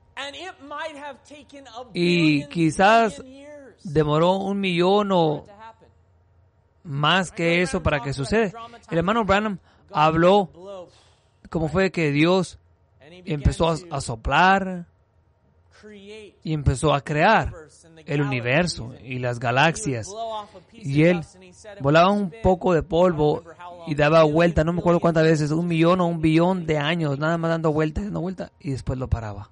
Y quizás demoró un millón o más que eso para que suceda. El hermano Branham habló cómo fue que Dios empezó a, a soplar y empezó a crear el universo y las galaxias. Y él volaba un poco de polvo y daba vuelta, no me acuerdo cuántas veces, un millón o un billón de años, nada más dando vueltas, dando vueltas, y después lo paraba.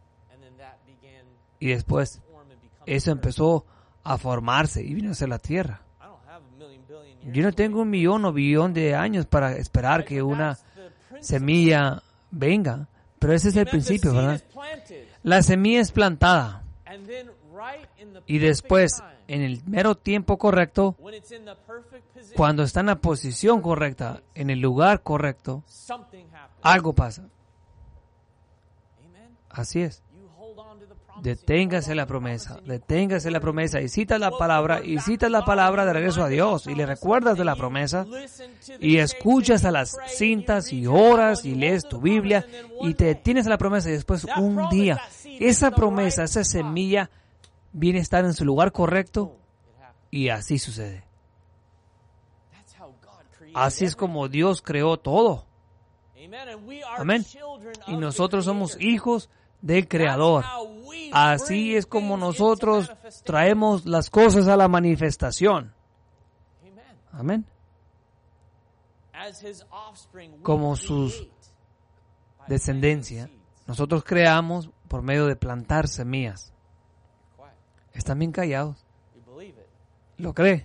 Y después eso empezó a formarse y vino a ser la Tierra. Yo no tengo un millón o billón de años para esperar que una semilla venga, pero ese es el principio, ¿verdad? La semilla es plantada y después, en el mero tiempo correcto, cuando está en la posición correcta, en el lugar correcto, algo pasa. Así es. Deténgase la promesa, deténgase la promesa y citas la palabra y citas la palabra de regreso a Dios y le recuerdas de la promesa y escuchas a las cintas y oras y lees tu Biblia y te detienes a la promesa y después un día esa promesa, esa semilla viene a estar en su lugar correcto y así sucede. Así es como Dios creó todo. Amén. Y nosotros somos hijos del Creador. Así es como nosotros traemos las cosas a la manifestación. Amén. Como su descendencia, nosotros creamos por medio de plantar semillas. Están bien callados. ¿Lo cree?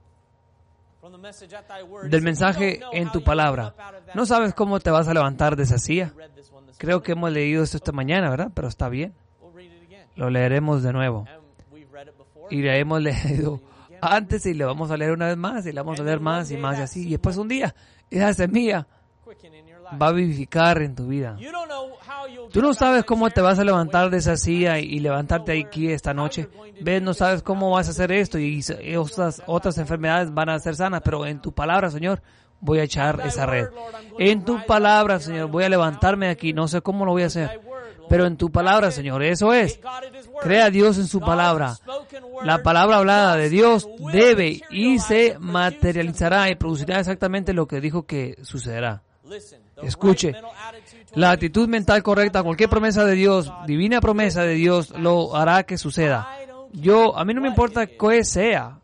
Del mensaje en tu palabra. No sabes cómo te vas a levantar de esa silla. Creo que hemos leído esto esta mañana, ¿verdad? Pero está bien. Lo leeremos de nuevo. Y le hemos leído antes y le vamos a leer una vez más y le vamos a leer más y más y así. Y después un día, esa semilla va a vivificar en tu vida. Tú no sabes cómo te vas a levantar de esa silla y levantarte aquí esta noche. Ves, no sabes cómo vas a hacer esto y otras, otras enfermedades van a ser sanas, pero en tu palabra, Señor, voy a echar esa red. En tu palabra, Señor, voy a levantarme aquí. No sé cómo lo voy a hacer, pero en tu palabra, Señor, eso es. Crea a Dios en su palabra. La palabra hablada de Dios debe y se materializará y producirá exactamente lo que dijo que sucederá. Escuche, la actitud mental correcta, cualquier promesa de Dios, divina promesa de Dios, lo hará que suceda. Yo, a mí no me importa qué sea.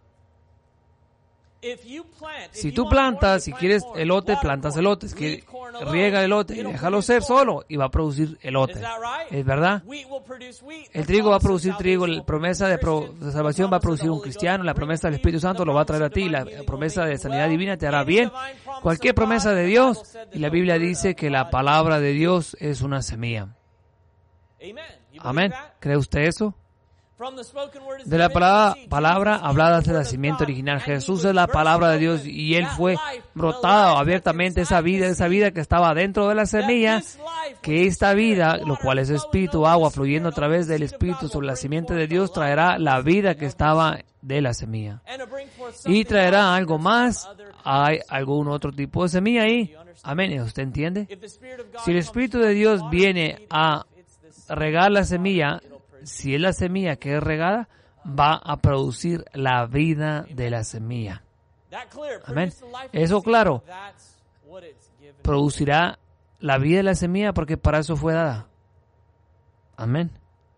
Si tú plantas, si quieres elote, plantas elotes. Que riega el elote y déjalo ser solo y va a producir elote. ¿Es verdad? El trigo va a producir trigo, la promesa de, pro, de salvación va a producir un cristiano, la promesa del Espíritu Santo lo va a traer a ti, la promesa de sanidad divina te hará bien. Cualquier promesa de Dios, y la Biblia dice que la palabra de Dios es una semilla. Amén. ¿Cree usted eso? De la palabra, palabra hablada del nacimiento original. Jesús es la palabra de Dios y Él fue brotado abiertamente esa vida, esa vida que estaba dentro de la semilla, que esta vida, lo cual es espíritu, agua fluyendo a través del espíritu sobre la simiente de Dios, traerá la vida que estaba de la semilla. Y traerá algo más, hay algún otro tipo de semilla ahí. Amén. ¿Usted entiende? Si el Espíritu de Dios viene a regar la semilla, si es la semilla que es regada, va a producir la vida de la semilla. Amén. Eso claro. Producirá la vida de la semilla porque para eso fue dada. Amén.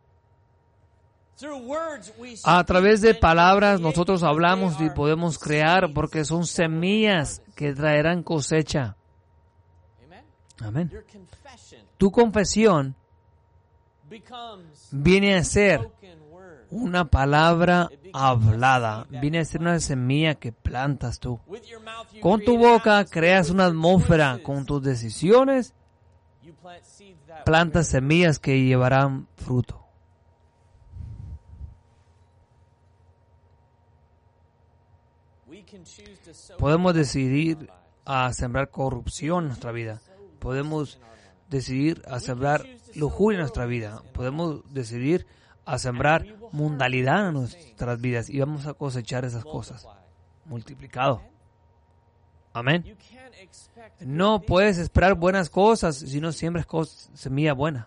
A través de palabras nosotros hablamos y podemos crear porque son semillas que traerán cosecha. Amén. Tu confesión viene a ser una palabra hablada, viene a ser una semilla que plantas tú. Con tu boca creas una atmósfera, con tus decisiones plantas semillas que llevarán fruto. Podemos decidir a sembrar corrupción en nuestra vida. Podemos decidir a sembrar lujuria en nuestra vida. Podemos decidir a sembrar mundalidad en nuestras vidas y vamos a cosechar esas cosas. Multiplicado. Amén. No puedes esperar buenas cosas si no siembras semilla buena.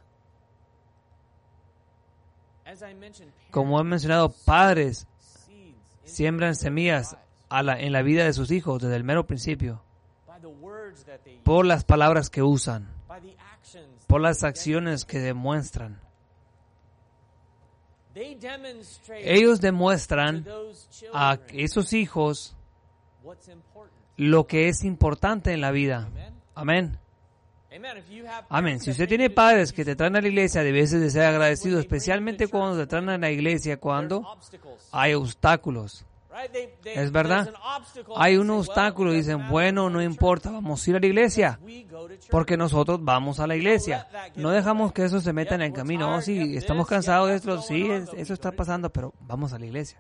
Como he mencionado, padres siembran semillas a la, en la vida de sus hijos desde el mero principio. Por las palabras que usan. Por las acciones que demuestran. Ellos demuestran a esos hijos lo que es importante en la vida. Amén. Amén. Si usted tiene padres que te traen a la iglesia, debes de ser agradecido, especialmente cuando te traen a la iglesia cuando hay obstáculos. ¿Es verdad? Hay un obstáculo y dicen, bueno, no importa, vamos a ir a la iglesia, porque nosotros vamos a la iglesia. No dejamos que eso se meta en el camino. Oh, sí, estamos cansados de esto, sí, eso está pasando, pero vamos a la iglesia.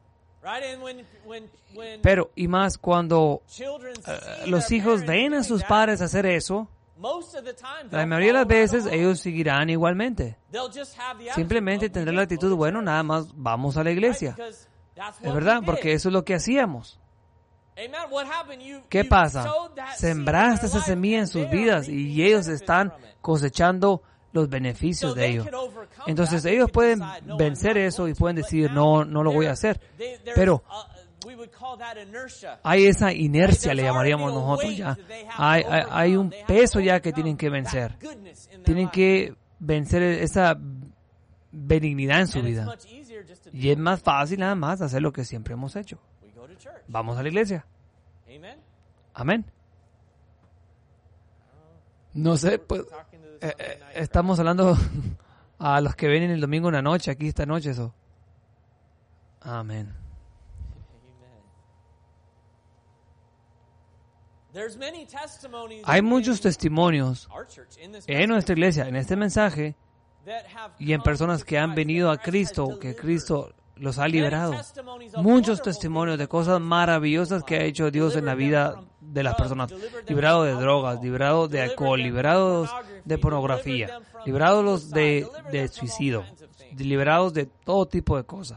Pero, y más cuando uh, los hijos ven a sus padres hacer eso, la mayoría de las veces ellos seguirán igualmente. Simplemente tendrán la actitud, bueno, nada más vamos a la iglesia. Es verdad, porque eso es lo que hacíamos. ¿Qué pasa? Sembraste esa semilla en sus vidas y ellos están cosechando los beneficios de ello. Entonces ellos pueden vencer eso y pueden decir, no, no lo voy a hacer. Pero hay esa inercia, le llamaríamos nosotros ya. Hay, hay, hay un peso ya que tienen que vencer. Tienen que vencer esa benignidad en su vida. Y es más fácil nada más hacer lo que siempre hemos hecho. Vamos a la iglesia. Amén. No sé, pues eh, eh, estamos hablando a los que vienen el domingo en la noche, aquí esta noche eso. Amén. Hay muchos testimonios en nuestra iglesia, en este mensaje, y en personas que han venido a Cristo, que Cristo los ha liberado. Muchos testimonios de cosas maravillosas que ha hecho Dios en la vida de las personas. Liberados de drogas, liberados de alcohol, liberados de pornografía, liberados de, de suicidio, liberados de todo tipo de cosas.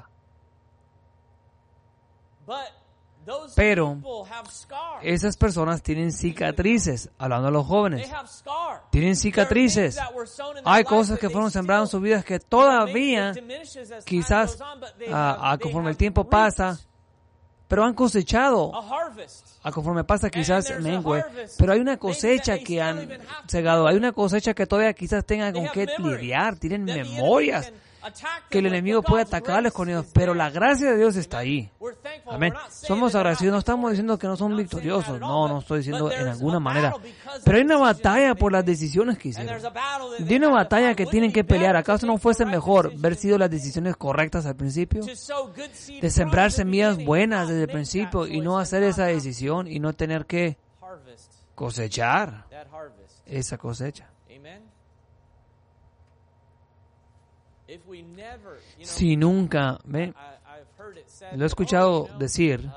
Pero esas personas tienen cicatrices, hablando a los jóvenes, tienen cicatrices. Hay cosas que fueron sembradas en sus vidas que todavía, quizás a, a conforme el tiempo pasa, pero han cosechado. A conforme pasa quizás mengue, pero hay una cosecha que han cegado, hay una cosecha que todavía quizás tengan con qué lidiar, tienen memorias que el enemigo puede atacarles con ellos, pero la gracia de Dios está ahí. Amén. Somos agradecidos, no estamos diciendo que no son victoriosos, no, no estoy diciendo en alguna manera, pero hay una batalla por las decisiones que hicieron. Hay una batalla que tienen que pelear. ¿Acaso no fuese mejor haber sido las decisiones correctas al principio? De sembrar semillas buenas desde el principio y no hacer esa decisión y no tener que cosechar esa cosecha. Si nunca, ¿ve? Lo he escuchado decir,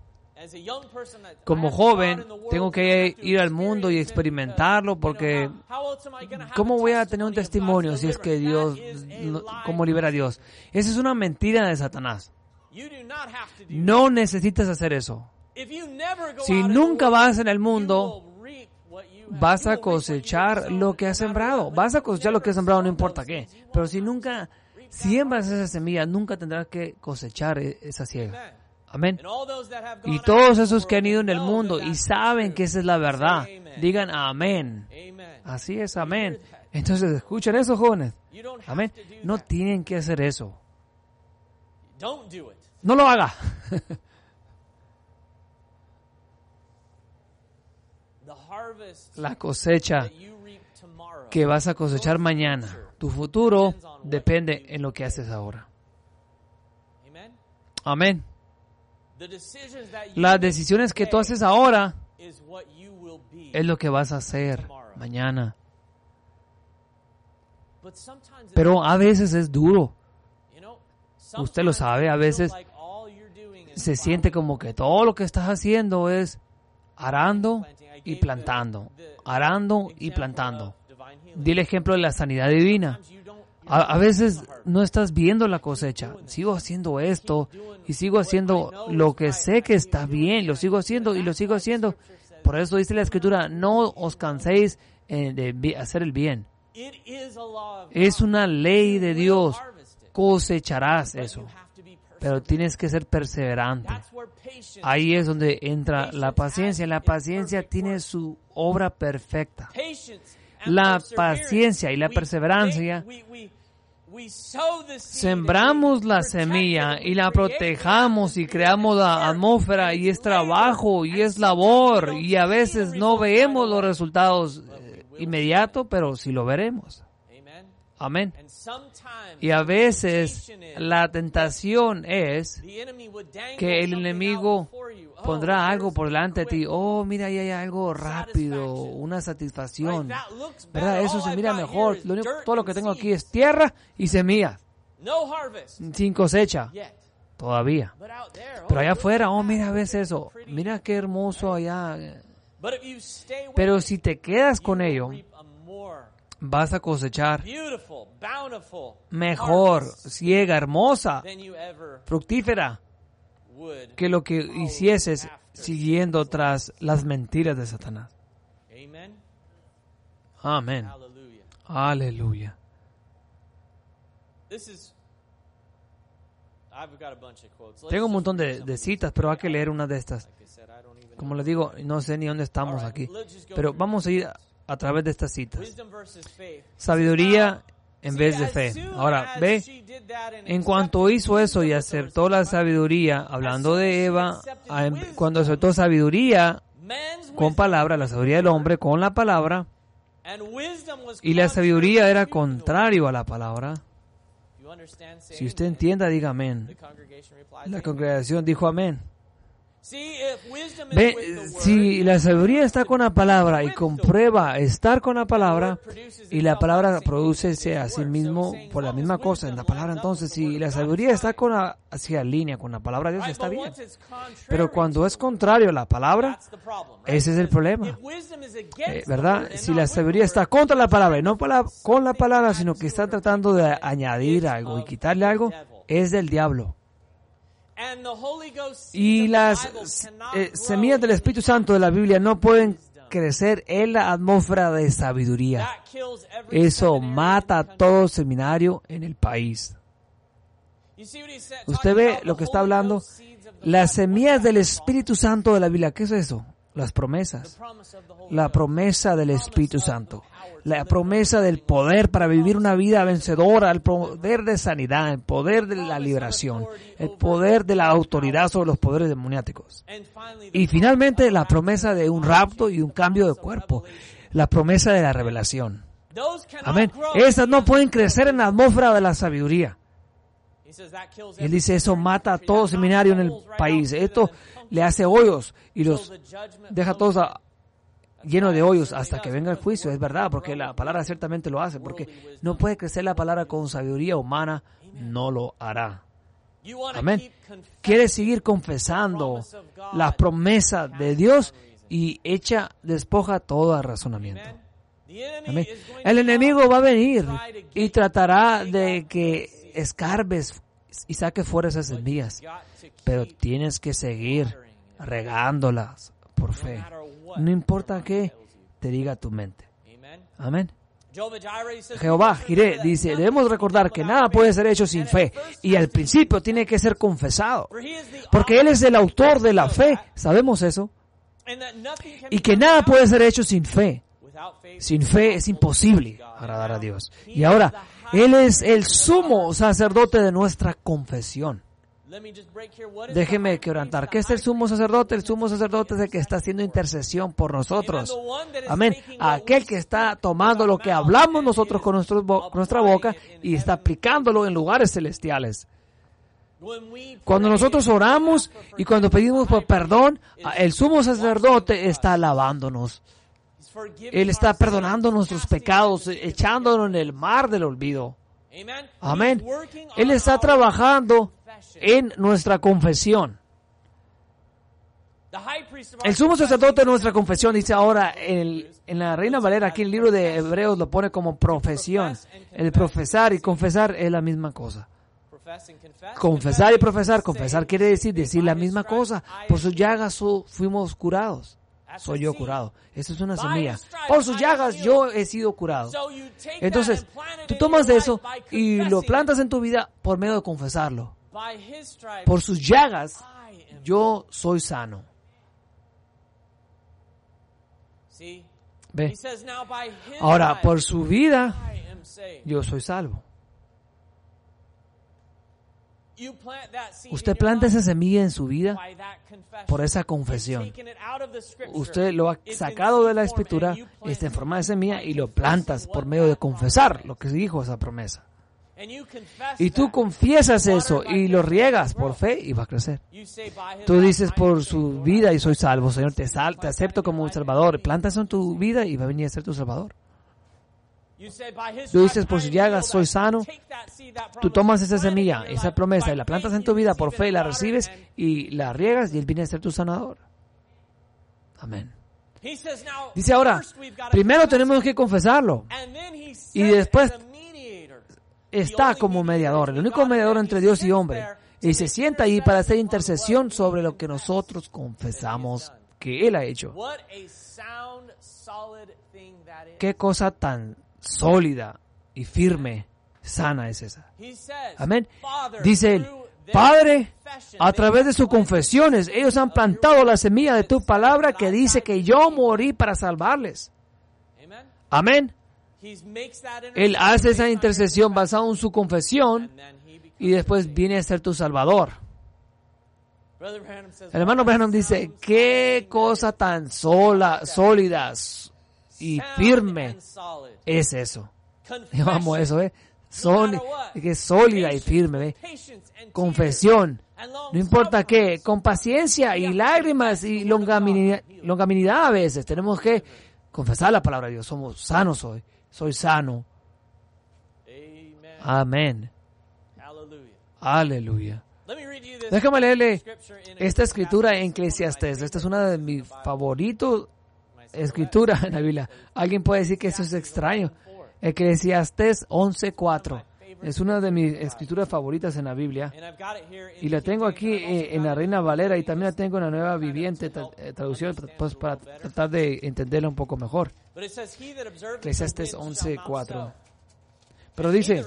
como joven tengo que ir al mundo y experimentarlo porque ¿cómo voy a tener un testimonio si es que Dios, cómo libera a Dios? Esa es una mentira de Satanás. No necesitas hacer eso. Si nunca vas en el mundo, vas a cosechar lo que has sembrado. Vas a cosechar lo que has sembrado, no importa qué. Pero si nunca siembras esa semilla, nunca tendrás que cosechar esa siega. Amén. Y todos esos que han ido en el mundo y saben que esa es la verdad, digan amén. Así es, amén. Entonces, escuchen eso, jóvenes. Amén. No tienen que hacer eso. No lo haga. La cosecha que vas a cosechar mañana, tu futuro depende en lo que haces ahora. Amén. Las decisiones que tú haces ahora es lo que vas a hacer mañana. Pero a veces es duro. Usted lo sabe, a veces se siente como que todo lo que estás haciendo es arando y plantando, arando y plantando. Di el ejemplo de la sanidad divina. A, a veces no estás viendo la cosecha. Sigo haciendo esto y sigo haciendo lo que sé que está bien. Lo sigo haciendo y lo sigo haciendo. Por eso dice la Escritura, no os canséis eh, de hacer el bien. Es una ley de Dios. Cosecharás eso. Pero tienes que ser perseverante. Ahí es donde entra la paciencia. La paciencia tiene su obra perfecta. La paciencia y la perseverancia, sembramos la semilla y la protejamos y creamos la atmósfera y es trabajo y es labor y a veces no vemos los resultados eh, inmediatos, pero sí lo veremos. Amén. Y a veces la tentación es que el enemigo pondrá algo por delante de ti. Oh, mira, ahí hay algo rápido, una satisfacción. ¿Verdad? Eso se mira mejor. Lo único, todo lo que tengo aquí es tierra y semillas. Sin cosecha. Todavía. Pero allá afuera, oh, mira, ves eso. Mira qué hermoso allá. Pero si te quedas con ello, vas a cosechar mejor, ciega, hermosa, fructífera, que lo que hicieses siguiendo tras las mentiras de Satanás. Amén. Aleluya. Tengo un montón de, de citas, pero hay que leer una de estas. Como les digo, no sé ni dónde estamos aquí, pero vamos a ir a, a través de estas citas. Sabiduría en vez de fe. Ahora, ve, en cuanto hizo eso y aceptó la sabiduría, hablando de Eva, cuando aceptó sabiduría con palabra, la sabiduría del hombre con la palabra, y la sabiduría era contrario a la palabra. Si usted entienda, diga amén. La congregación dijo amén. Ve, si la sabiduría está con la palabra y comprueba estar con la palabra y la palabra produce a sí mismo por la misma cosa en la palabra, entonces si la sabiduría está con la, hacia línea con la palabra de Dios, está bien. Pero cuando es contrario a la palabra, ese es el problema. Eh, ¿Verdad? Si la sabiduría está contra la palabra y no para, con la palabra, sino que está tratando de añadir algo y quitarle algo, es del diablo. Y las eh, semillas del Espíritu Santo de la Biblia no pueden crecer en la atmósfera de sabiduría. Eso mata a todo seminario en el país. Usted ve lo que está hablando. Las semillas del Espíritu Santo de la Biblia, ¿qué es eso? Las promesas. La promesa del Espíritu Santo. La promesa del poder para vivir una vida vencedora, el poder de sanidad, el poder de la liberación, el poder de la autoridad sobre los poderes demoniáticos. Y finalmente la promesa de un rapto y un cambio de cuerpo, la promesa de la revelación. Amén. Esas no pueden crecer en la atmósfera de la sabiduría. Él dice, eso mata a todo seminario en el país. Esto le hace hoyos y los deja todos a, lleno de hoyos hasta que venga el juicio. Es verdad, porque la palabra ciertamente lo hace, porque no puede crecer la palabra con sabiduría humana, no lo hará. Amén. Quiere seguir confesando la promesa de Dios y echa, despoja todo razonamiento. Amén. El enemigo va a venir y tratará de que escarbes y saques fuera esas semillas, pero tienes que seguir regándolas por fe. No importa qué te diga tu mente. Amén. Jehová Jireh dice, debemos recordar que nada puede ser hecho sin fe y al principio tiene que ser confesado, porque Él es el autor de la fe, sabemos eso, y que nada puede ser hecho sin fe. Sin fe es imposible agradar a Dios. Y ahora, Él es el sumo sacerdote de nuestra confesión. Déjeme quebrantar. ¿Qué es el sumo sacerdote? El sumo sacerdote es el que está haciendo intercesión por nosotros. Amén. Aquel que está tomando lo que hablamos nosotros con, nuestro, con nuestra boca y está aplicándolo en lugares celestiales. Cuando nosotros oramos y cuando pedimos por perdón, el sumo sacerdote está alabándonos. Él está perdonando nuestros pecados, echándonos en el mar del olvido. Amén. Él está trabajando en nuestra confesión. El sumo sacerdote de nuestra confesión dice ahora, en, en la Reina Valera, aquí en el libro de Hebreos lo pone como profesión. El profesar y confesar es la misma cosa. Confesar y profesar, confesar quiere decir decir la misma cosa. Por sus llagas fuimos curados. Soy yo curado. Eso es una semilla. Por sus llagas yo he sido curado. Entonces, tú tomas de eso y lo plantas en tu vida por medio de confesarlo. Por sus llagas yo soy sano. Ve. Ahora, por su vida yo soy salvo. Usted planta esa semilla en su vida por esa confesión. Usted lo ha sacado de la Escritura, está en forma de semilla, y lo plantas por medio de confesar lo que dijo esa promesa. Y tú confiesas eso y lo riegas por fe y va a crecer. Tú dices, por su vida y soy salvo, Señor, te, sal, te acepto como un Salvador. Plantas eso en tu vida y va a venir a ser tu Salvador. Tú dices, por sus llagas soy sano. Tú tomas esa semilla, esa promesa, y la plantas en tu vida por fe, y la recibes y la riegas y Él viene a ser tu sanador. Amén. Dice ahora, primero tenemos que confesarlo y después está como mediador, el único mediador entre Dios y hombre, y se sienta ahí para hacer intercesión sobre lo que nosotros confesamos que Él ha hecho. Qué cosa tan sólida y firme, sana es esa. Amén. Dice Él, Padre, a través de sus confesiones, ellos han plantado la semilla de tu palabra que dice que yo morí para salvarles. Amén. Él hace esa intercesión basada en su confesión y después viene a ser tu Salvador. El hermano Branham dice, qué cosa tan sola, sólida y firme es eso. Yo amo eso, ¿eh? Son, que es sólida y firme, ¿eh? Confesión. No importa qué, con paciencia y lágrimas y longaminidad, longaminidad a veces. Tenemos que confesar la palabra de Dios. Somos sanos hoy. Soy sano. Amén. Aleluya. Déjame leerle esta escritura en Eclesiastés. Esta es una de mis favoritos escrituras en la Biblia. Alguien puede decir que eso es extraño. Eclesiastés once cuatro. Es una de mis escrituras favoritas en la Biblia. Y la tengo aquí eh, en la Reina Valera y también la tengo en la Nueva Viviente tra- eh, traducción pues, para tratar de entenderla un poco mejor. Eclesiastés once cuatro. Pero dice,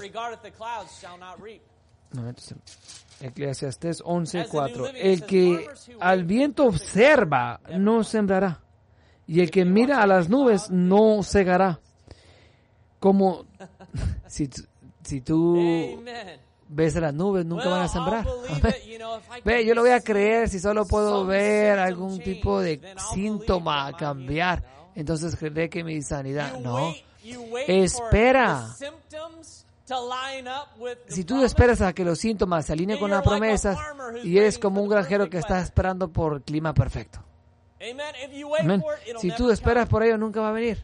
Eclesiastés once cuatro. El que al viento observa no sembrará, y el que mira a las nubes no segará. Como si, si tú ves a las nubes, nunca van a sembrar. Ve, yo lo voy a creer si solo puedo ver algún tipo de síntoma cambiar. Entonces cree que mi sanidad. No. Espera. Si tú esperas a que los síntomas se alineen con la promesa y eres como un granjero que está esperando por el clima perfecto. Amén. Si tú esperas por ello, nunca va a venir.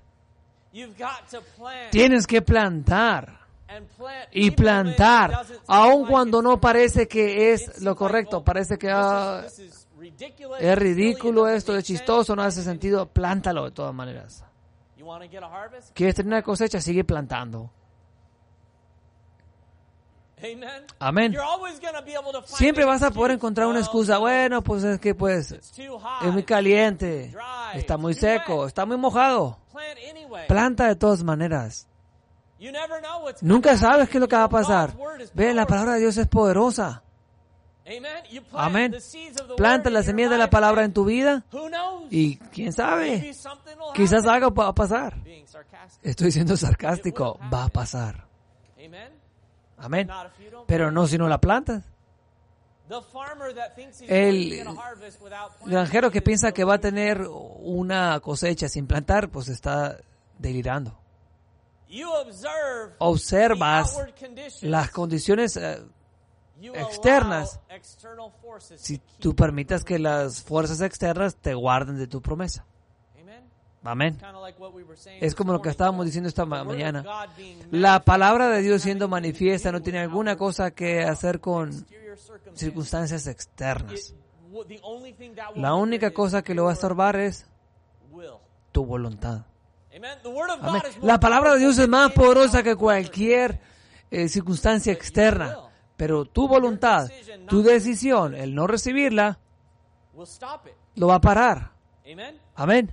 Tienes que plantar y plantar, aun cuando no parece que es lo correcto, parece que ah, es ridículo esto, es chistoso, no hace sentido, plántalo de todas maneras. ¿Quieres tener una cosecha? Sigue plantando. Amén. Siempre vas a poder encontrar una excusa. Bueno, pues es que pues es muy caliente, está muy seco, está muy mojado. Planta de todas maneras. Nunca sabes qué es lo que va a pasar. Ve, la palabra de Dios es poderosa. Amén. Planta la semilla de la palabra en tu vida y quién sabe, quizás algo va a pasar. Estoy siendo sarcástico, va a pasar. Amén. Pero no si no la plantas. El granjero que piensa que va a tener una cosecha sin plantar, pues está delirando. Observas las condiciones uh, externas si tú permitas que las fuerzas externas te guarden de tu promesa. Amén. Es como lo que estábamos diciendo esta ma- mañana. La palabra de Dios siendo manifiesta no tiene alguna cosa que hacer con circunstancias externas. La única cosa que lo va a estorbar es tu voluntad. Amén. La palabra de Dios es más poderosa que cualquier eh, circunstancia externa. Pero tu voluntad, tu decisión, el no recibirla, lo va a parar. Amén.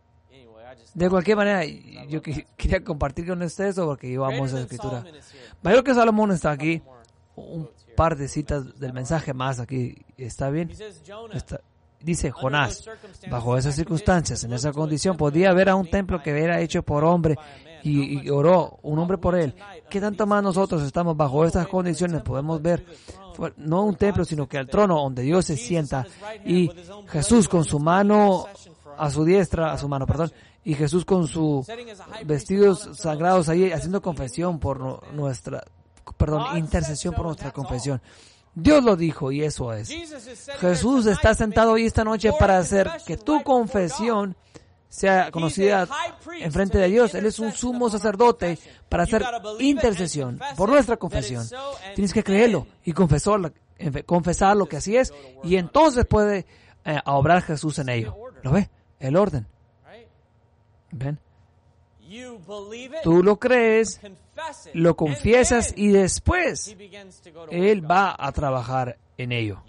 De cualquier manera, yo que, quería compartir con ustedes eso porque llevamos la escritura. Mayor que Salomón está aquí. Un par de citas del mensaje más aquí. ¿Está bien? Está, dice Jonás, bajo esas circunstancias, en esa condición, podía ver a un templo que era hecho por hombre y, y oró un hombre por él. ¿Qué tanto más nosotros estamos bajo estas condiciones? Podemos ver, no un templo, sino que al trono donde Dios se sienta y Jesús con su mano a su diestra, a su mano, perdón, y Jesús con sus vestidos sagrados ahí haciendo confesión por no, nuestra, perdón, intercesión por nuestra confesión. Dios lo dijo y eso es. Jesús está sentado ahí esta noche para hacer que tu confesión sea conocida en frente de Dios. Él es un sumo sacerdote para hacer intercesión por nuestra confesión. Tienes que creerlo y confesarlo, confesarlo que así es, y entonces puede eh, obrar Jesús en ello. ¿Lo ve? El orden. ¿Ven? Tú lo crees, lo confiesas y después Él va a trabajar en ello.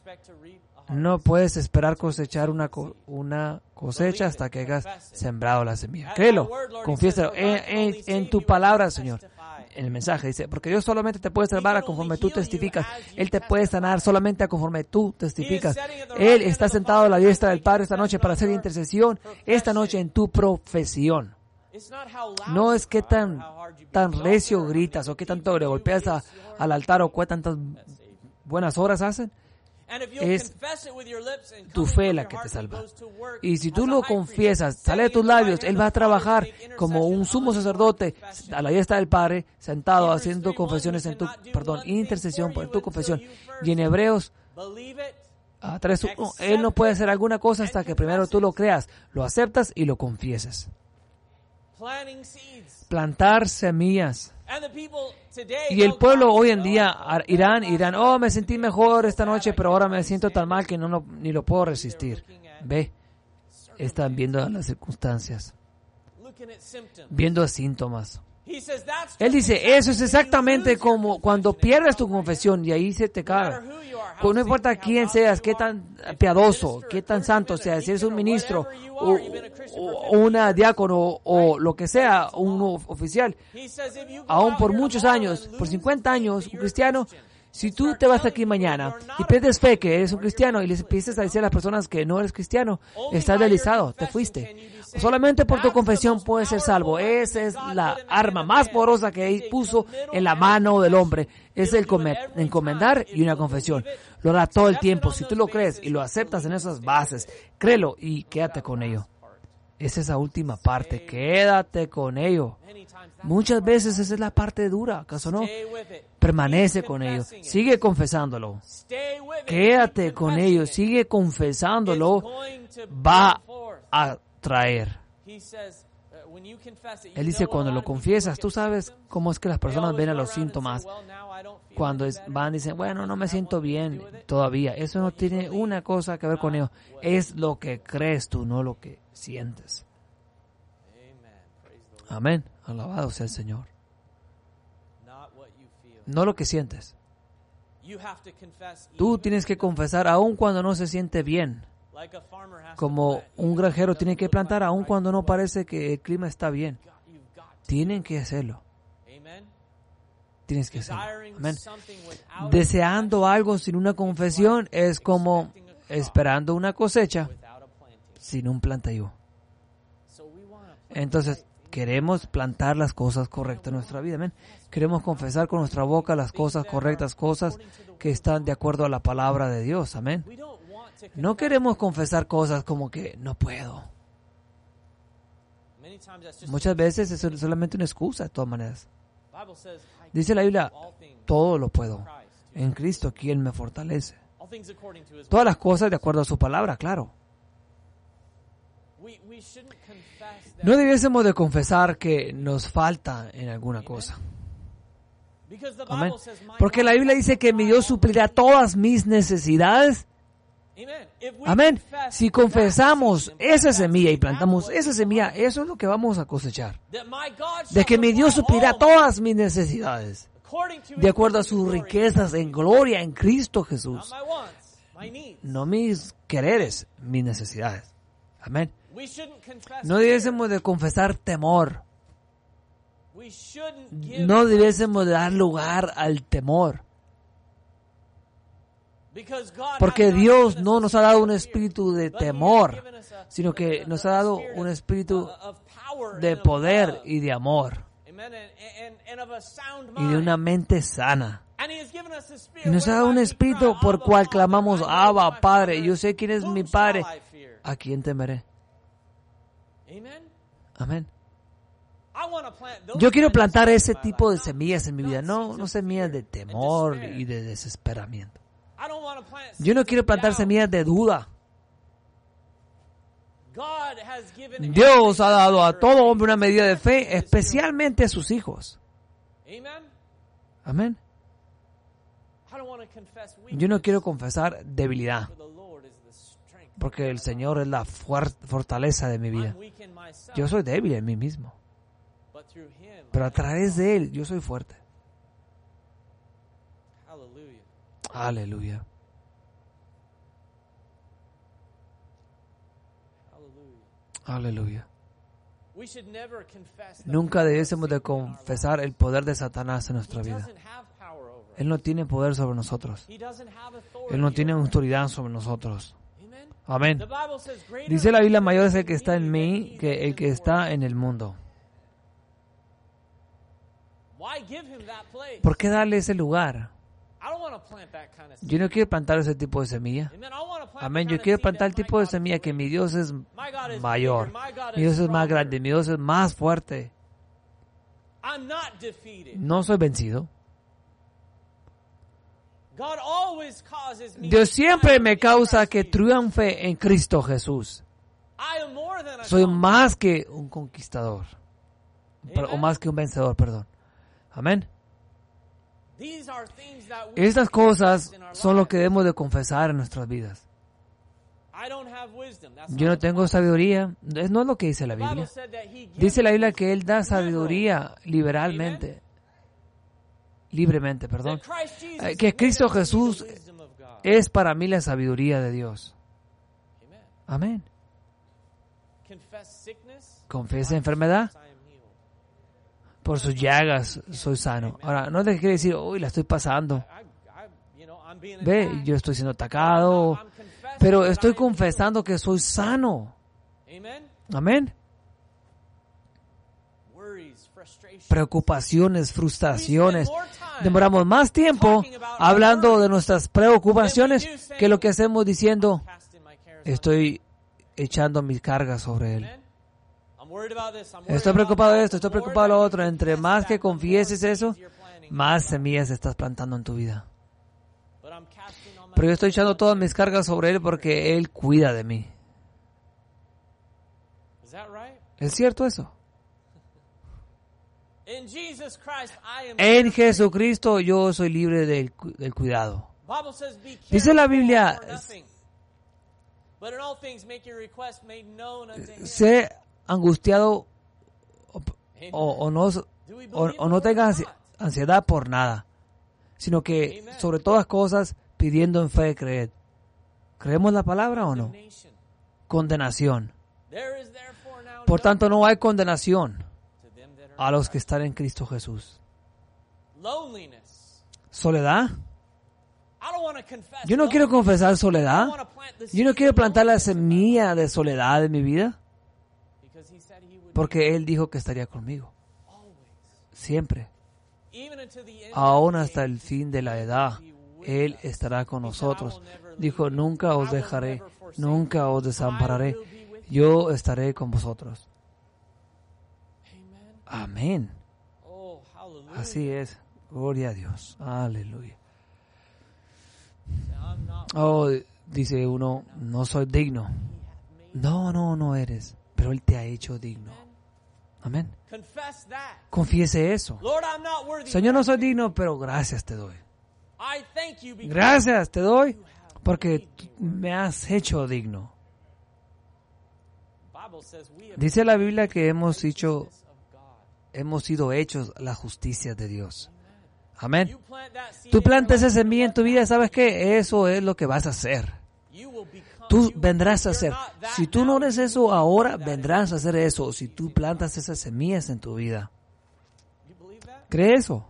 No puedes esperar cosechar una, co- una cosecha hasta que hayas sembrado la semilla. Créelo, confiésalo en, en, en tu palabra, Señor. En el mensaje dice, porque Dios solamente te puede salvar a conforme tú testificas. Él te puede sanar solamente a conforme tú testificas. Él está sentado a la diestra del Padre esta noche para hacer intercesión, esta noche en tu profesión. No es que tan, tan recio gritas o que tanto le golpeas a, al altar o que tantas buenas horas hacen. Es tu fe la que te salva. Y si tú lo confiesas, sale de tus labios, Él va a trabajar como un sumo sacerdote a la diestra del Padre, sentado haciendo confesiones en tu, perdón, intercesión por tu confesión. Y en Hebreos ah, tres uno, Él no puede hacer alguna cosa hasta que primero tú lo creas, lo aceptas y lo confieses. Plantar semillas. Y el pueblo hoy en día irán, irán, oh, me sentí mejor esta noche, pero ahora me siento tan mal que no, no ni lo puedo resistir. Ve, están viendo las circunstancias, viendo síntomas. Él dice, eso es exactamente como cuando pierdes tu confesión y ahí se te cae. No importa quién seas, qué tan piadoso, qué tan santo seas, si eres un ministro o, o una diácono o lo que sea, un oficial, aún por muchos años, por cincuenta años, un cristiano, si tú te vas aquí mañana y pierdes fe que eres un cristiano y les empiezas a decir a las personas que no eres cristiano, estás deslizado, te fuiste. Solamente por tu confesión puedes ser salvo. Esa es la arma más poderosa que Él puso en la mano del hombre. Es el encomendar y una confesión. Lo hará todo el tiempo. Si tú lo crees y lo aceptas en esas bases, créelo y quédate con ello. Es esa última parte. Quédate con ello. Muchas veces esa es la parte dura, ¿acaso no? Permanece con ello. Sigue confesándolo. Quédate con ello. Sigue confesándolo. Va a traer. Él dice, cuando lo confiesas, tú sabes cómo es que las personas ven a los síntomas. Cuando es, van y dicen, bueno, no me siento bien todavía. Eso no tiene una cosa que ver con ello. Es lo que crees tú, no lo que sientes. Amén. Alabado sea el Señor. No lo que sientes. Tú tienes que confesar aun cuando no se siente bien. Como un granjero tiene que plantar aun cuando no parece que el clima está bien. Tienen que hacerlo. Tienes que hacerlo. Amén. Deseando algo sin una confesión es como esperando una cosecha sin un plantío. Entonces, queremos plantar las cosas correctas en nuestra vida. Amén. Queremos confesar con nuestra boca las cosas correctas, cosas que están de acuerdo a la palabra de Dios. Amén. No queremos confesar cosas como que no puedo. Muchas veces es solamente una excusa, de todas maneras. Dice la Biblia, todo lo puedo en Cristo, quien me fortalece. Todas las cosas de acuerdo a su palabra, claro. No debiésemos de confesar que nos falta en alguna cosa. Amén. Porque la Biblia dice que mi Dios suplirá todas mis necesidades. Amén. Si confesamos esa semilla y plantamos esa semilla, eso es lo que vamos a cosechar. De que mi Dios suplirá todas mis necesidades, de acuerdo a sus riquezas en gloria en Cristo Jesús. No mis quereres, mis necesidades. Amén. No debiésemos de confesar temor. No debiésemos de dar lugar al temor. Porque Dios no nos ha dado un espíritu de temor, sino que nos ha dado un espíritu de poder y de amor. Y de una mente sana. Y nos ha dado un espíritu por cual clamamos, Abba, Padre. Yo sé quién es mi Padre. ¿A quién temeré? Amén. Yo quiero plantar ese tipo de semillas en mi vida. No, no semillas de temor y de desesperamiento. Yo no quiero plantar semillas de duda. Dios ha dado a todo hombre una medida de fe, especialmente a sus hijos. Amén. Yo no quiero confesar debilidad, porque el Señor es la fuer- fortaleza de mi vida. Yo soy débil en mí mismo, pero a través de Él yo soy fuerte. Aleluya. Aleluya. Nunca debiésemos de confesar el poder de Satanás en nuestra vida. Él no tiene poder sobre nosotros. Él no tiene autoridad sobre nosotros. Amén. Dice la Biblia, mayor es el que está en mí que el que está en el mundo. ¿Por qué darle ese lugar? Yo no quiero plantar ese tipo de semilla. Amén. Yo quiero plantar el tipo de semilla que mi Dios es mayor. Mi Dios es más grande. Mi Dios es más fuerte. No soy vencido. Dios siempre me causa que triunfe en Cristo Jesús. Soy más que un conquistador. O más que un vencedor, perdón. Amén. Estas cosas son lo que debemos de confesar en nuestras vidas. Yo no tengo sabiduría. No es lo que dice la Biblia. Dice la Biblia que Él da sabiduría liberalmente. Libremente, perdón. Que Cristo Jesús es para mí la sabiduría de Dios. Amén. Confiesa enfermedad. Por sus llagas soy sano. Ahora, no te quiere decir, uy, la estoy pasando. Ve, yo estoy siendo atacado. Pero estoy confesando que soy sano. Amén. Preocupaciones, frustraciones. Demoramos más tiempo hablando de nuestras preocupaciones que lo que hacemos diciendo, estoy echando mis cargas sobre Él. Estoy preocupado de esto, estoy preocupado de lo otro. Entre más que confieses eso, más semillas estás plantando en tu vida. Pero yo estoy echando todas mis cargas sobre Él porque Él cuida de mí. ¿Es cierto eso? En Jesucristo yo soy libre del, del cuidado. Dice la Biblia, sé angustiado o, o, o, no, o, o no tengas ansiedad por nada, sino que sobre todas cosas pidiendo en fe creed. ¿Creemos la palabra o no? Condenación. Por tanto, no hay condenación a los que están en Cristo Jesús. Soledad. Yo no quiero confesar soledad. Yo no quiero plantar la semilla de soledad en mi vida. Porque Él dijo que estaría conmigo. Siempre. Aún hasta el fin de la edad, Él estará con nosotros. Dijo, nunca os dejaré, nunca os desampararé. Yo estaré con vosotros. Amén. Así es. Gloria a Dios. Aleluya. Oh, dice uno, no soy digno. No, no, no eres. Pero Él te ha hecho digno. Amén. Confiese eso. Señor, no soy digno, pero gracias te doy. Gracias te doy porque me has hecho digno. Dice la Biblia que hemos hecho, hemos sido hechos la justicia de Dios. Amén. Tú plantas esa semilla en tu vida, ¿sabes qué? Eso es lo que vas a hacer. Tú vendrás a hacer. Si tú no eres eso ahora, vendrás a hacer eso. Si tú plantas esas semillas en tu vida. ¿Cree eso?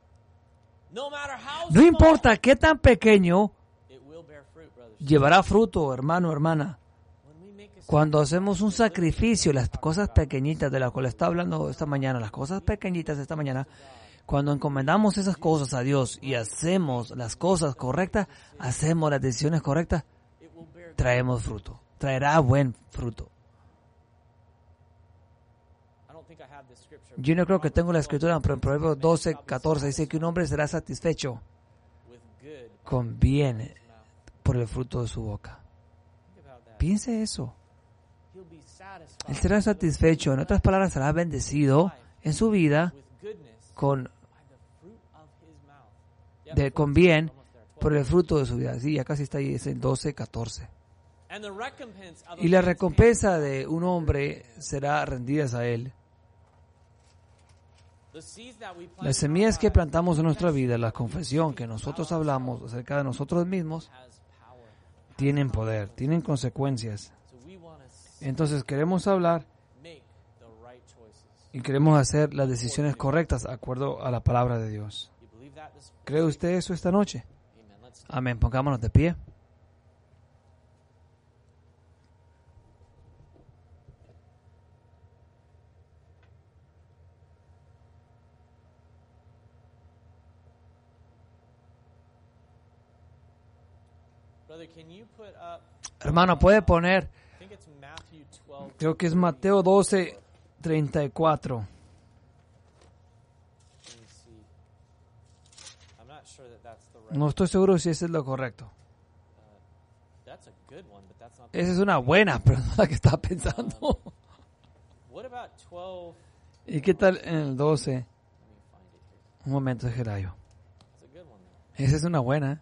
No importa qué tan pequeño, llevará fruto, hermano, hermana. Cuando hacemos un sacrificio, las cosas pequeñitas de las cuales está hablando esta mañana, las cosas pequeñitas de esta mañana, cuando encomendamos esas cosas a Dios y hacemos las cosas correctas, hacemos las decisiones correctas, traemos fruto. Traerá buen fruto. Yo no creo que tengo la escritura, pero en Proverbios doce, catorce dice que un hombre será satisfecho con bien por el fruto de su boca. Piense eso. Él será satisfecho, en otras palabras, será bendecido en su vida con, de, con bien por el fruto de su vida. Sí, ya casi está ahí, es el doce, catorce. Y la recompensa de un hombre será rendidas a él. Las semillas que plantamos en nuestra vida, la confesión que nosotros hablamos acerca de nosotros mismos, tienen poder, tienen consecuencias. Entonces queremos hablar y queremos hacer las decisiones correctas de acuerdo a la palabra de Dios. ¿Cree usted eso esta noche? Amén. Pongámonos de pie. Hermano, puede poner, creo que es Mateo doce, treinta y cuatro. No estoy seguro si ese es lo correcto. Esa es una buena, pero no la que estaba pensando. ¿Y qué tal en el doce? Un momento, Gerayo. Esa es una buena, ¿eh?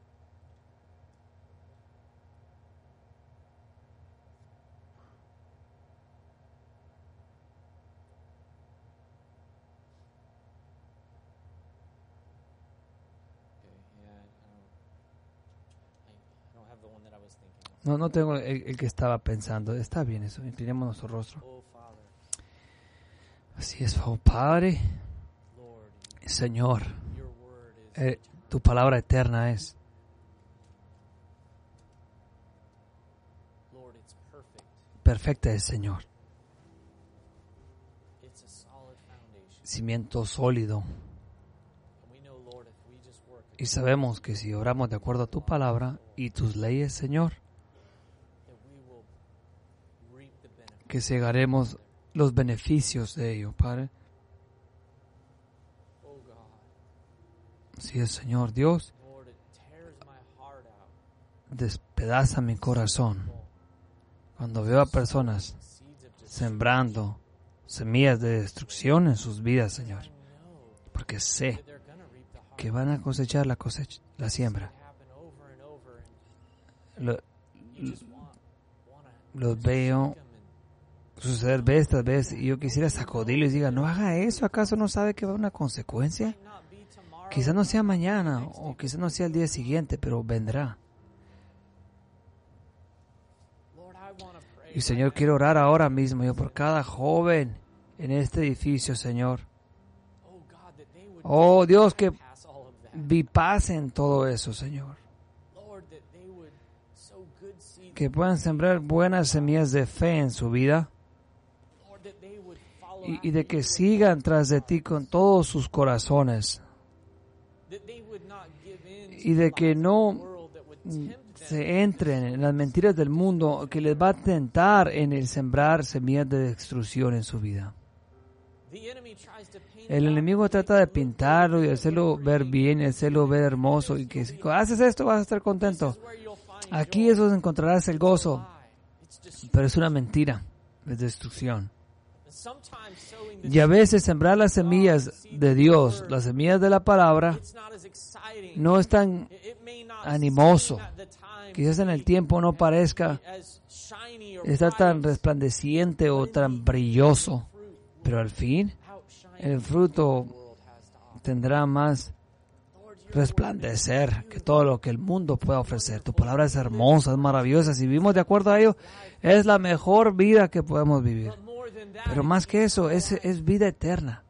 No, no tengo el, el que estaba pensando. Está bien eso. Inclinemos nuestro rostro. Así es, oh Padre. Señor, eh, tu palabra eterna es. Perfecta es, Señor. Cimiento sólido. Y sabemos que si oramos de acuerdo a tu palabra y tus leyes, Señor, que segaremos los beneficios de ello, Padre. Sí, el Señor Dios despedaza mi corazón cuando veo a personas sembrando semillas de destrucción en sus vidas, Señor, porque sé que van a cosechar la cosecha, la siembra. Lo, los veo suceder vez tras vez y yo quisiera sacudirlo y diga, no haga eso, ¿acaso no sabe que va a haber una consecuencia? Quizás no sea mañana o quizás no sea el día siguiente, pero vendrá. Y Señor, quiero orar ahora mismo yo por cada joven en este edificio, Señor. Oh Dios, que bipasen todo eso, Señor. Que puedan sembrar buenas semillas de fe en su vida y, y de que sigan tras de ti con todos sus corazones y de que no se entren en las mentiras del mundo que les va a tentar en el sembrar semillas de destrucción en su vida. El enemigo trata de pintarlo y hacerlo ver bien, y hacerlo ver hermoso y que si haces esto vas a estar contento. Aquí es donde encontrarás el gozo, pero es una mentira, es destrucción. Y a veces sembrar las semillas de Dios, las semillas de la palabra, no es tan animoso. Quizás en el tiempo no parezca estar tan resplandeciente o tan brilloso, pero al fin el fruto tendrá más resplandecer que todo lo que el mundo pueda ofrecer. Tu palabra es hermosa, es maravillosa. Si vivimos de acuerdo a ello, es la mejor vida que podemos vivir. Pero más que eso, es, es vida eterna.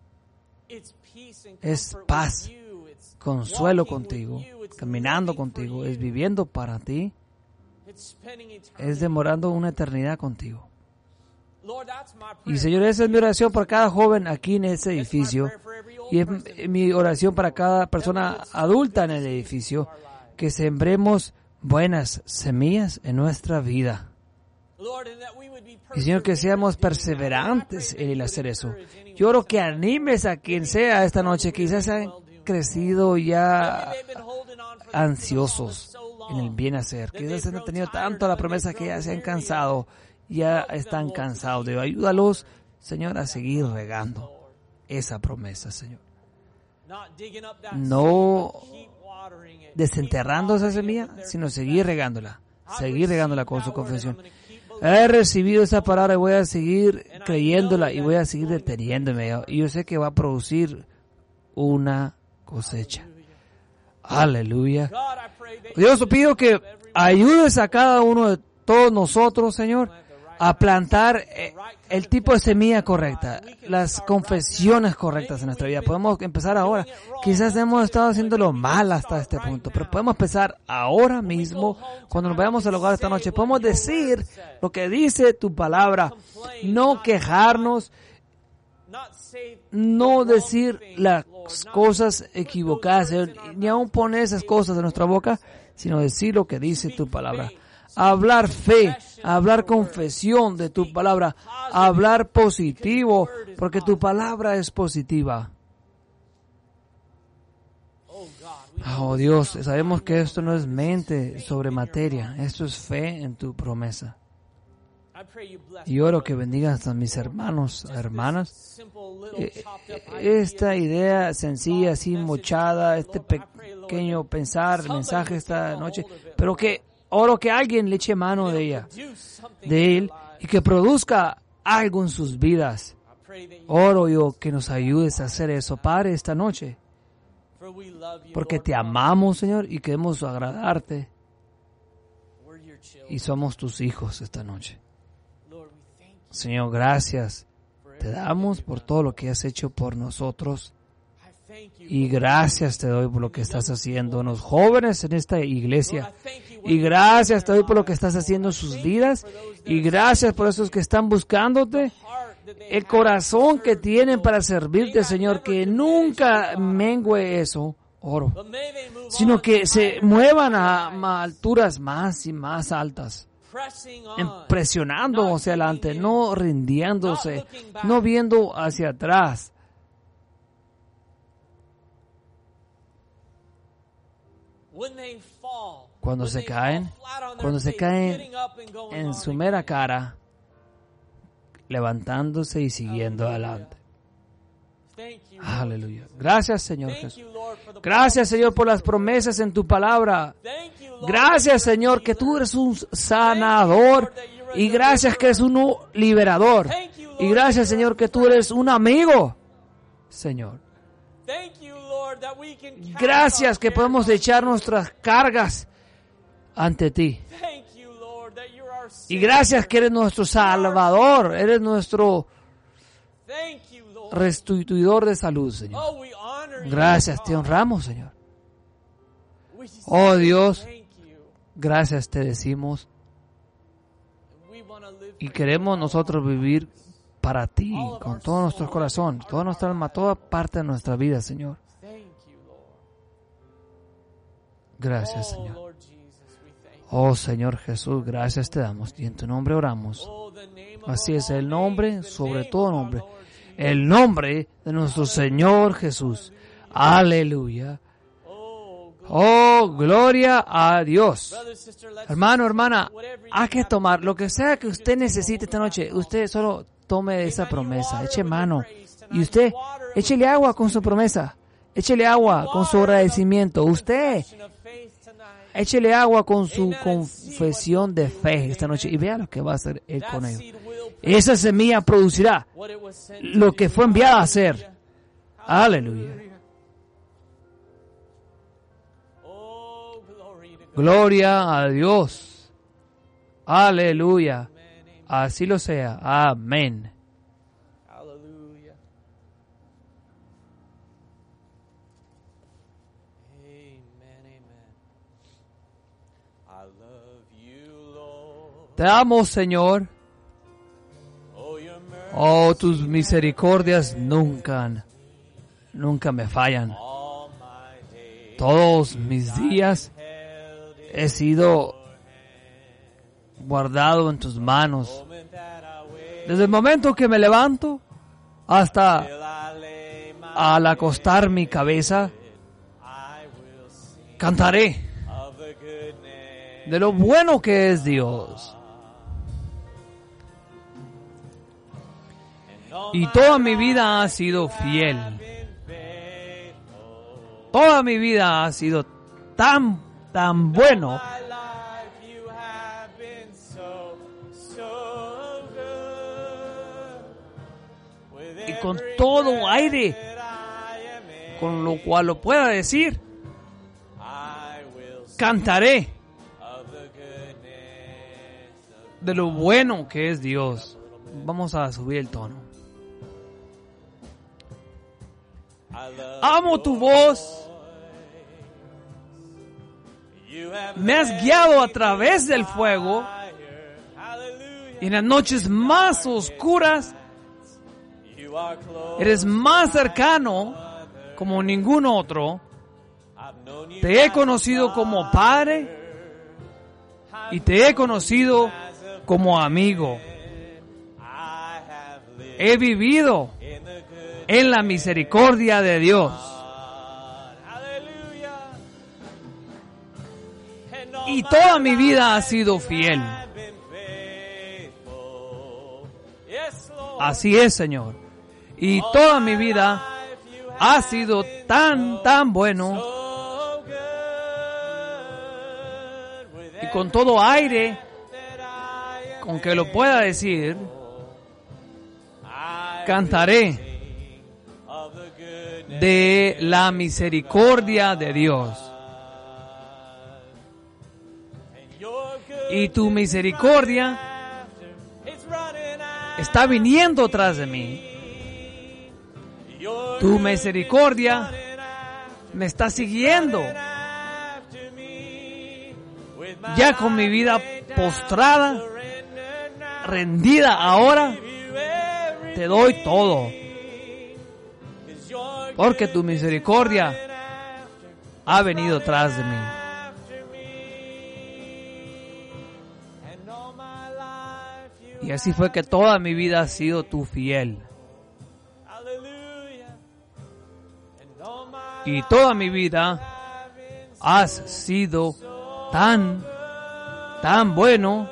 Es paz, consuelo contigo, caminando contigo, es viviendo para ti, es demorando una eternidad contigo. Y Señor, esa es mi oración para cada joven aquí en este edificio y es mi oración para cada persona adulta en el edificio, que sembremos buenas semillas en nuestra vida. Y Señor, que seamos perseverantes en el hacer eso. Yo oro que animes a quien sea esta noche, quizás han crecido ya ansiosos en el bien hacer, quizás han tenido tanto la promesa que ya se han cansado, ya están cansados de ello. Ayúdalos, Señor, a seguir regando esa promesa, Señor. No desenterrando esa semilla, sino seguir regándola, seguir regándola con su confesión. He recibido esa palabra y voy a seguir creyéndola y voy a seguir deteniéndome. Y yo sé que va a producir una cosecha. Aleluya. Dios, te pido que ayudes a cada uno de todos nosotros, Señor, a plantar el tipo de semilla correcta, las confesiones correctas en nuestra vida. Podemos empezar ahora. Quizás hemos estado haciéndolo mal hasta este punto, pero podemos empezar ahora mismo, cuando nos vayamos al hogar esta noche. Podemos decir lo que dice tu palabra, no quejarnos, no decir las cosas equivocadas, ni aún poner esas cosas en nuestra boca, sino decir lo que dice tu palabra. Hablar fe, hablar confesión de tu palabra, hablar positivo, porque tu palabra es positiva. Oh Dios, sabemos que esto no es mente sobre materia, esto es fe en tu promesa. Y oro que bendigas a mis hermanos, hermanas. Esta idea sencilla, así mochada, este pequeño pensar, mensaje esta noche, pero que oro que alguien le eche mano de ella, de él, y que produzca algo en sus vidas. Oro yo que nos ayudes a hacer eso, Padre, esta noche. Porque te amamos, Señor, y queremos agradarte. Y somos tus hijos esta noche. Señor, gracias. Te damos por todo lo que has hecho por nosotros. Y gracias te doy por lo que estás haciendo en los jóvenes en esta iglesia. Y gracias te doy por lo que estás haciendo en sus vidas. Y gracias por esos que están buscándote. El corazón que tienen para servirte, Señor, que nunca mengue eso, oro. Sino que se muevan a, a alturas más y más altas. presionando hacia adelante, no rindiéndose, no viendo hacia atrás. Cuando se caen, cuando se caen en su mera cara, levantándose y siguiendo adelante. Aleluya. Gracias, Señor Jesús. Gracias, Señor, por las promesas en tu palabra. Gracias, Señor, que tú eres un sanador. Y gracias que eres un liberador. Y gracias, Señor, que tú eres un amigo, Señor. Gracias que podemos echar nuestras cargas ante ti. Y gracias que eres nuestro Salvador, eres nuestro restituidor de salud, Señor. Gracias, te honramos, Señor. Oh Dios, gracias te decimos. Y queremos nosotros vivir para ti, con todo nuestro corazón, toda nuestra alma, toda parte de nuestra vida, Señor. Gracias, Señor. Oh, Señor Jesús, gracias te damos y en tu nombre oramos. Así es, el nombre, sobre todo nombre, el nombre de nuestro Señor Jesús. Aleluya. Oh, gloria a Dios. Hermano, hermana, hay que tomar lo que sea que usted necesite esta noche. Usted solo tome esa promesa, eche mano. Y usted, échele agua con su promesa. Échele agua con su agradecimiento. Usted, échele agua con su confesión de fe esta noche y vea lo que va a hacer Él con ello. Esa semilla producirá lo que fue enviada a hacer. Aleluya. Gloria a Dios. Aleluya. Así lo sea. Amén. Te amo, Señor. Oh, tus misericordias nunca, nunca me fallan. Todos mis días he sido guardado en tus manos. Desde el momento que me levanto hasta al acostar mi cabeza, cantaré de lo bueno que es Dios. Y toda mi vida ha sido fiel. Toda mi vida ha sido tan, tan bueno. Y con todo aire, con lo cual lo pueda decir, cantaré de lo bueno que es Dios. Vamos a subir el tono. Amo tu voz. Me has guiado a través del fuego. Y en las noches más oscuras, eres más cercano como ningún otro. Te he conocido como padre y te he conocido como amigo. He vivido en la misericordia de Dios. Y toda mi vida ha sido fiel. Así es, Señor. Y toda mi vida ha sido tan, tan bueno. Y con todo aire, con que lo pueda decir, cantaré de la misericordia de Dios. Y tu misericordia está viniendo tras de mí. Tu misericordia me está siguiendo. Ya con mi vida postrada, rendida ahora, te doy todo. Porque tu misericordia ha venido tras de mí. Y así fue que toda mi vida has sido tú fiel. Y toda mi vida has sido tan, tan bueno.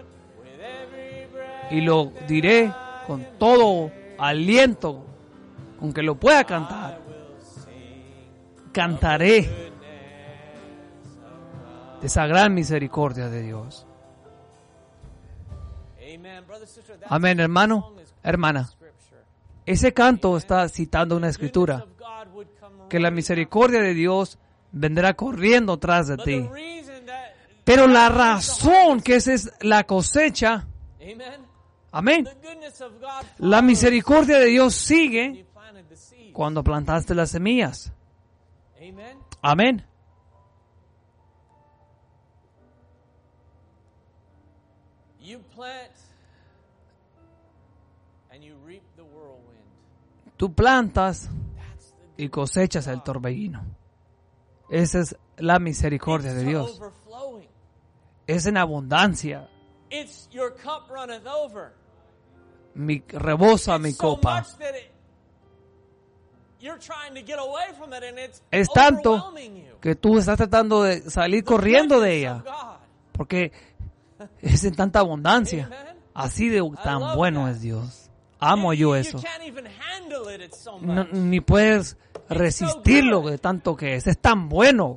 Y lo diré con todo aliento, con que lo pueda cantar. Cantaré de esa gran misericordia de Dios. Amén, hermano, hermana. Ese canto está citando una escritura, que la misericordia de Dios vendrá corriendo tras de ti. Pero la razón que esa es la cosecha, amén, la misericordia de Dios sigue cuando plantaste las semillas. Amén. Tú plantas y cosechas el torbellino. Esa es la misericordia de Dios. Es en abundancia. Mi, rebosa mi copa. Es tanto que tú estás tratando de salir corriendo de ella, porque es en tanta abundancia. Así de tan bueno es Dios. Amo yo eso. No, ni puedes resistirlo de tanto que es. Es tan bueno.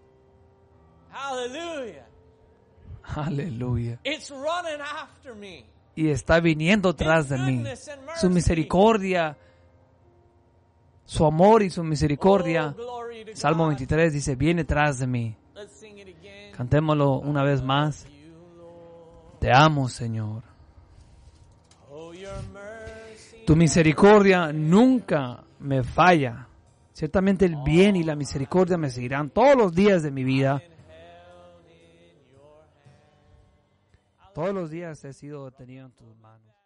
Aleluya. Y está viniendo tras de mí. Su misericordia, su amor y su misericordia. Salmo veintitrés dice, viene tras de mí. Cantémoslo una vez más. Te amo, Señor. Tu misericordia nunca me falla. Ciertamente el bien y la misericordia me seguirán todos los días de mi vida. Todos los días he sido tenido en tus manos.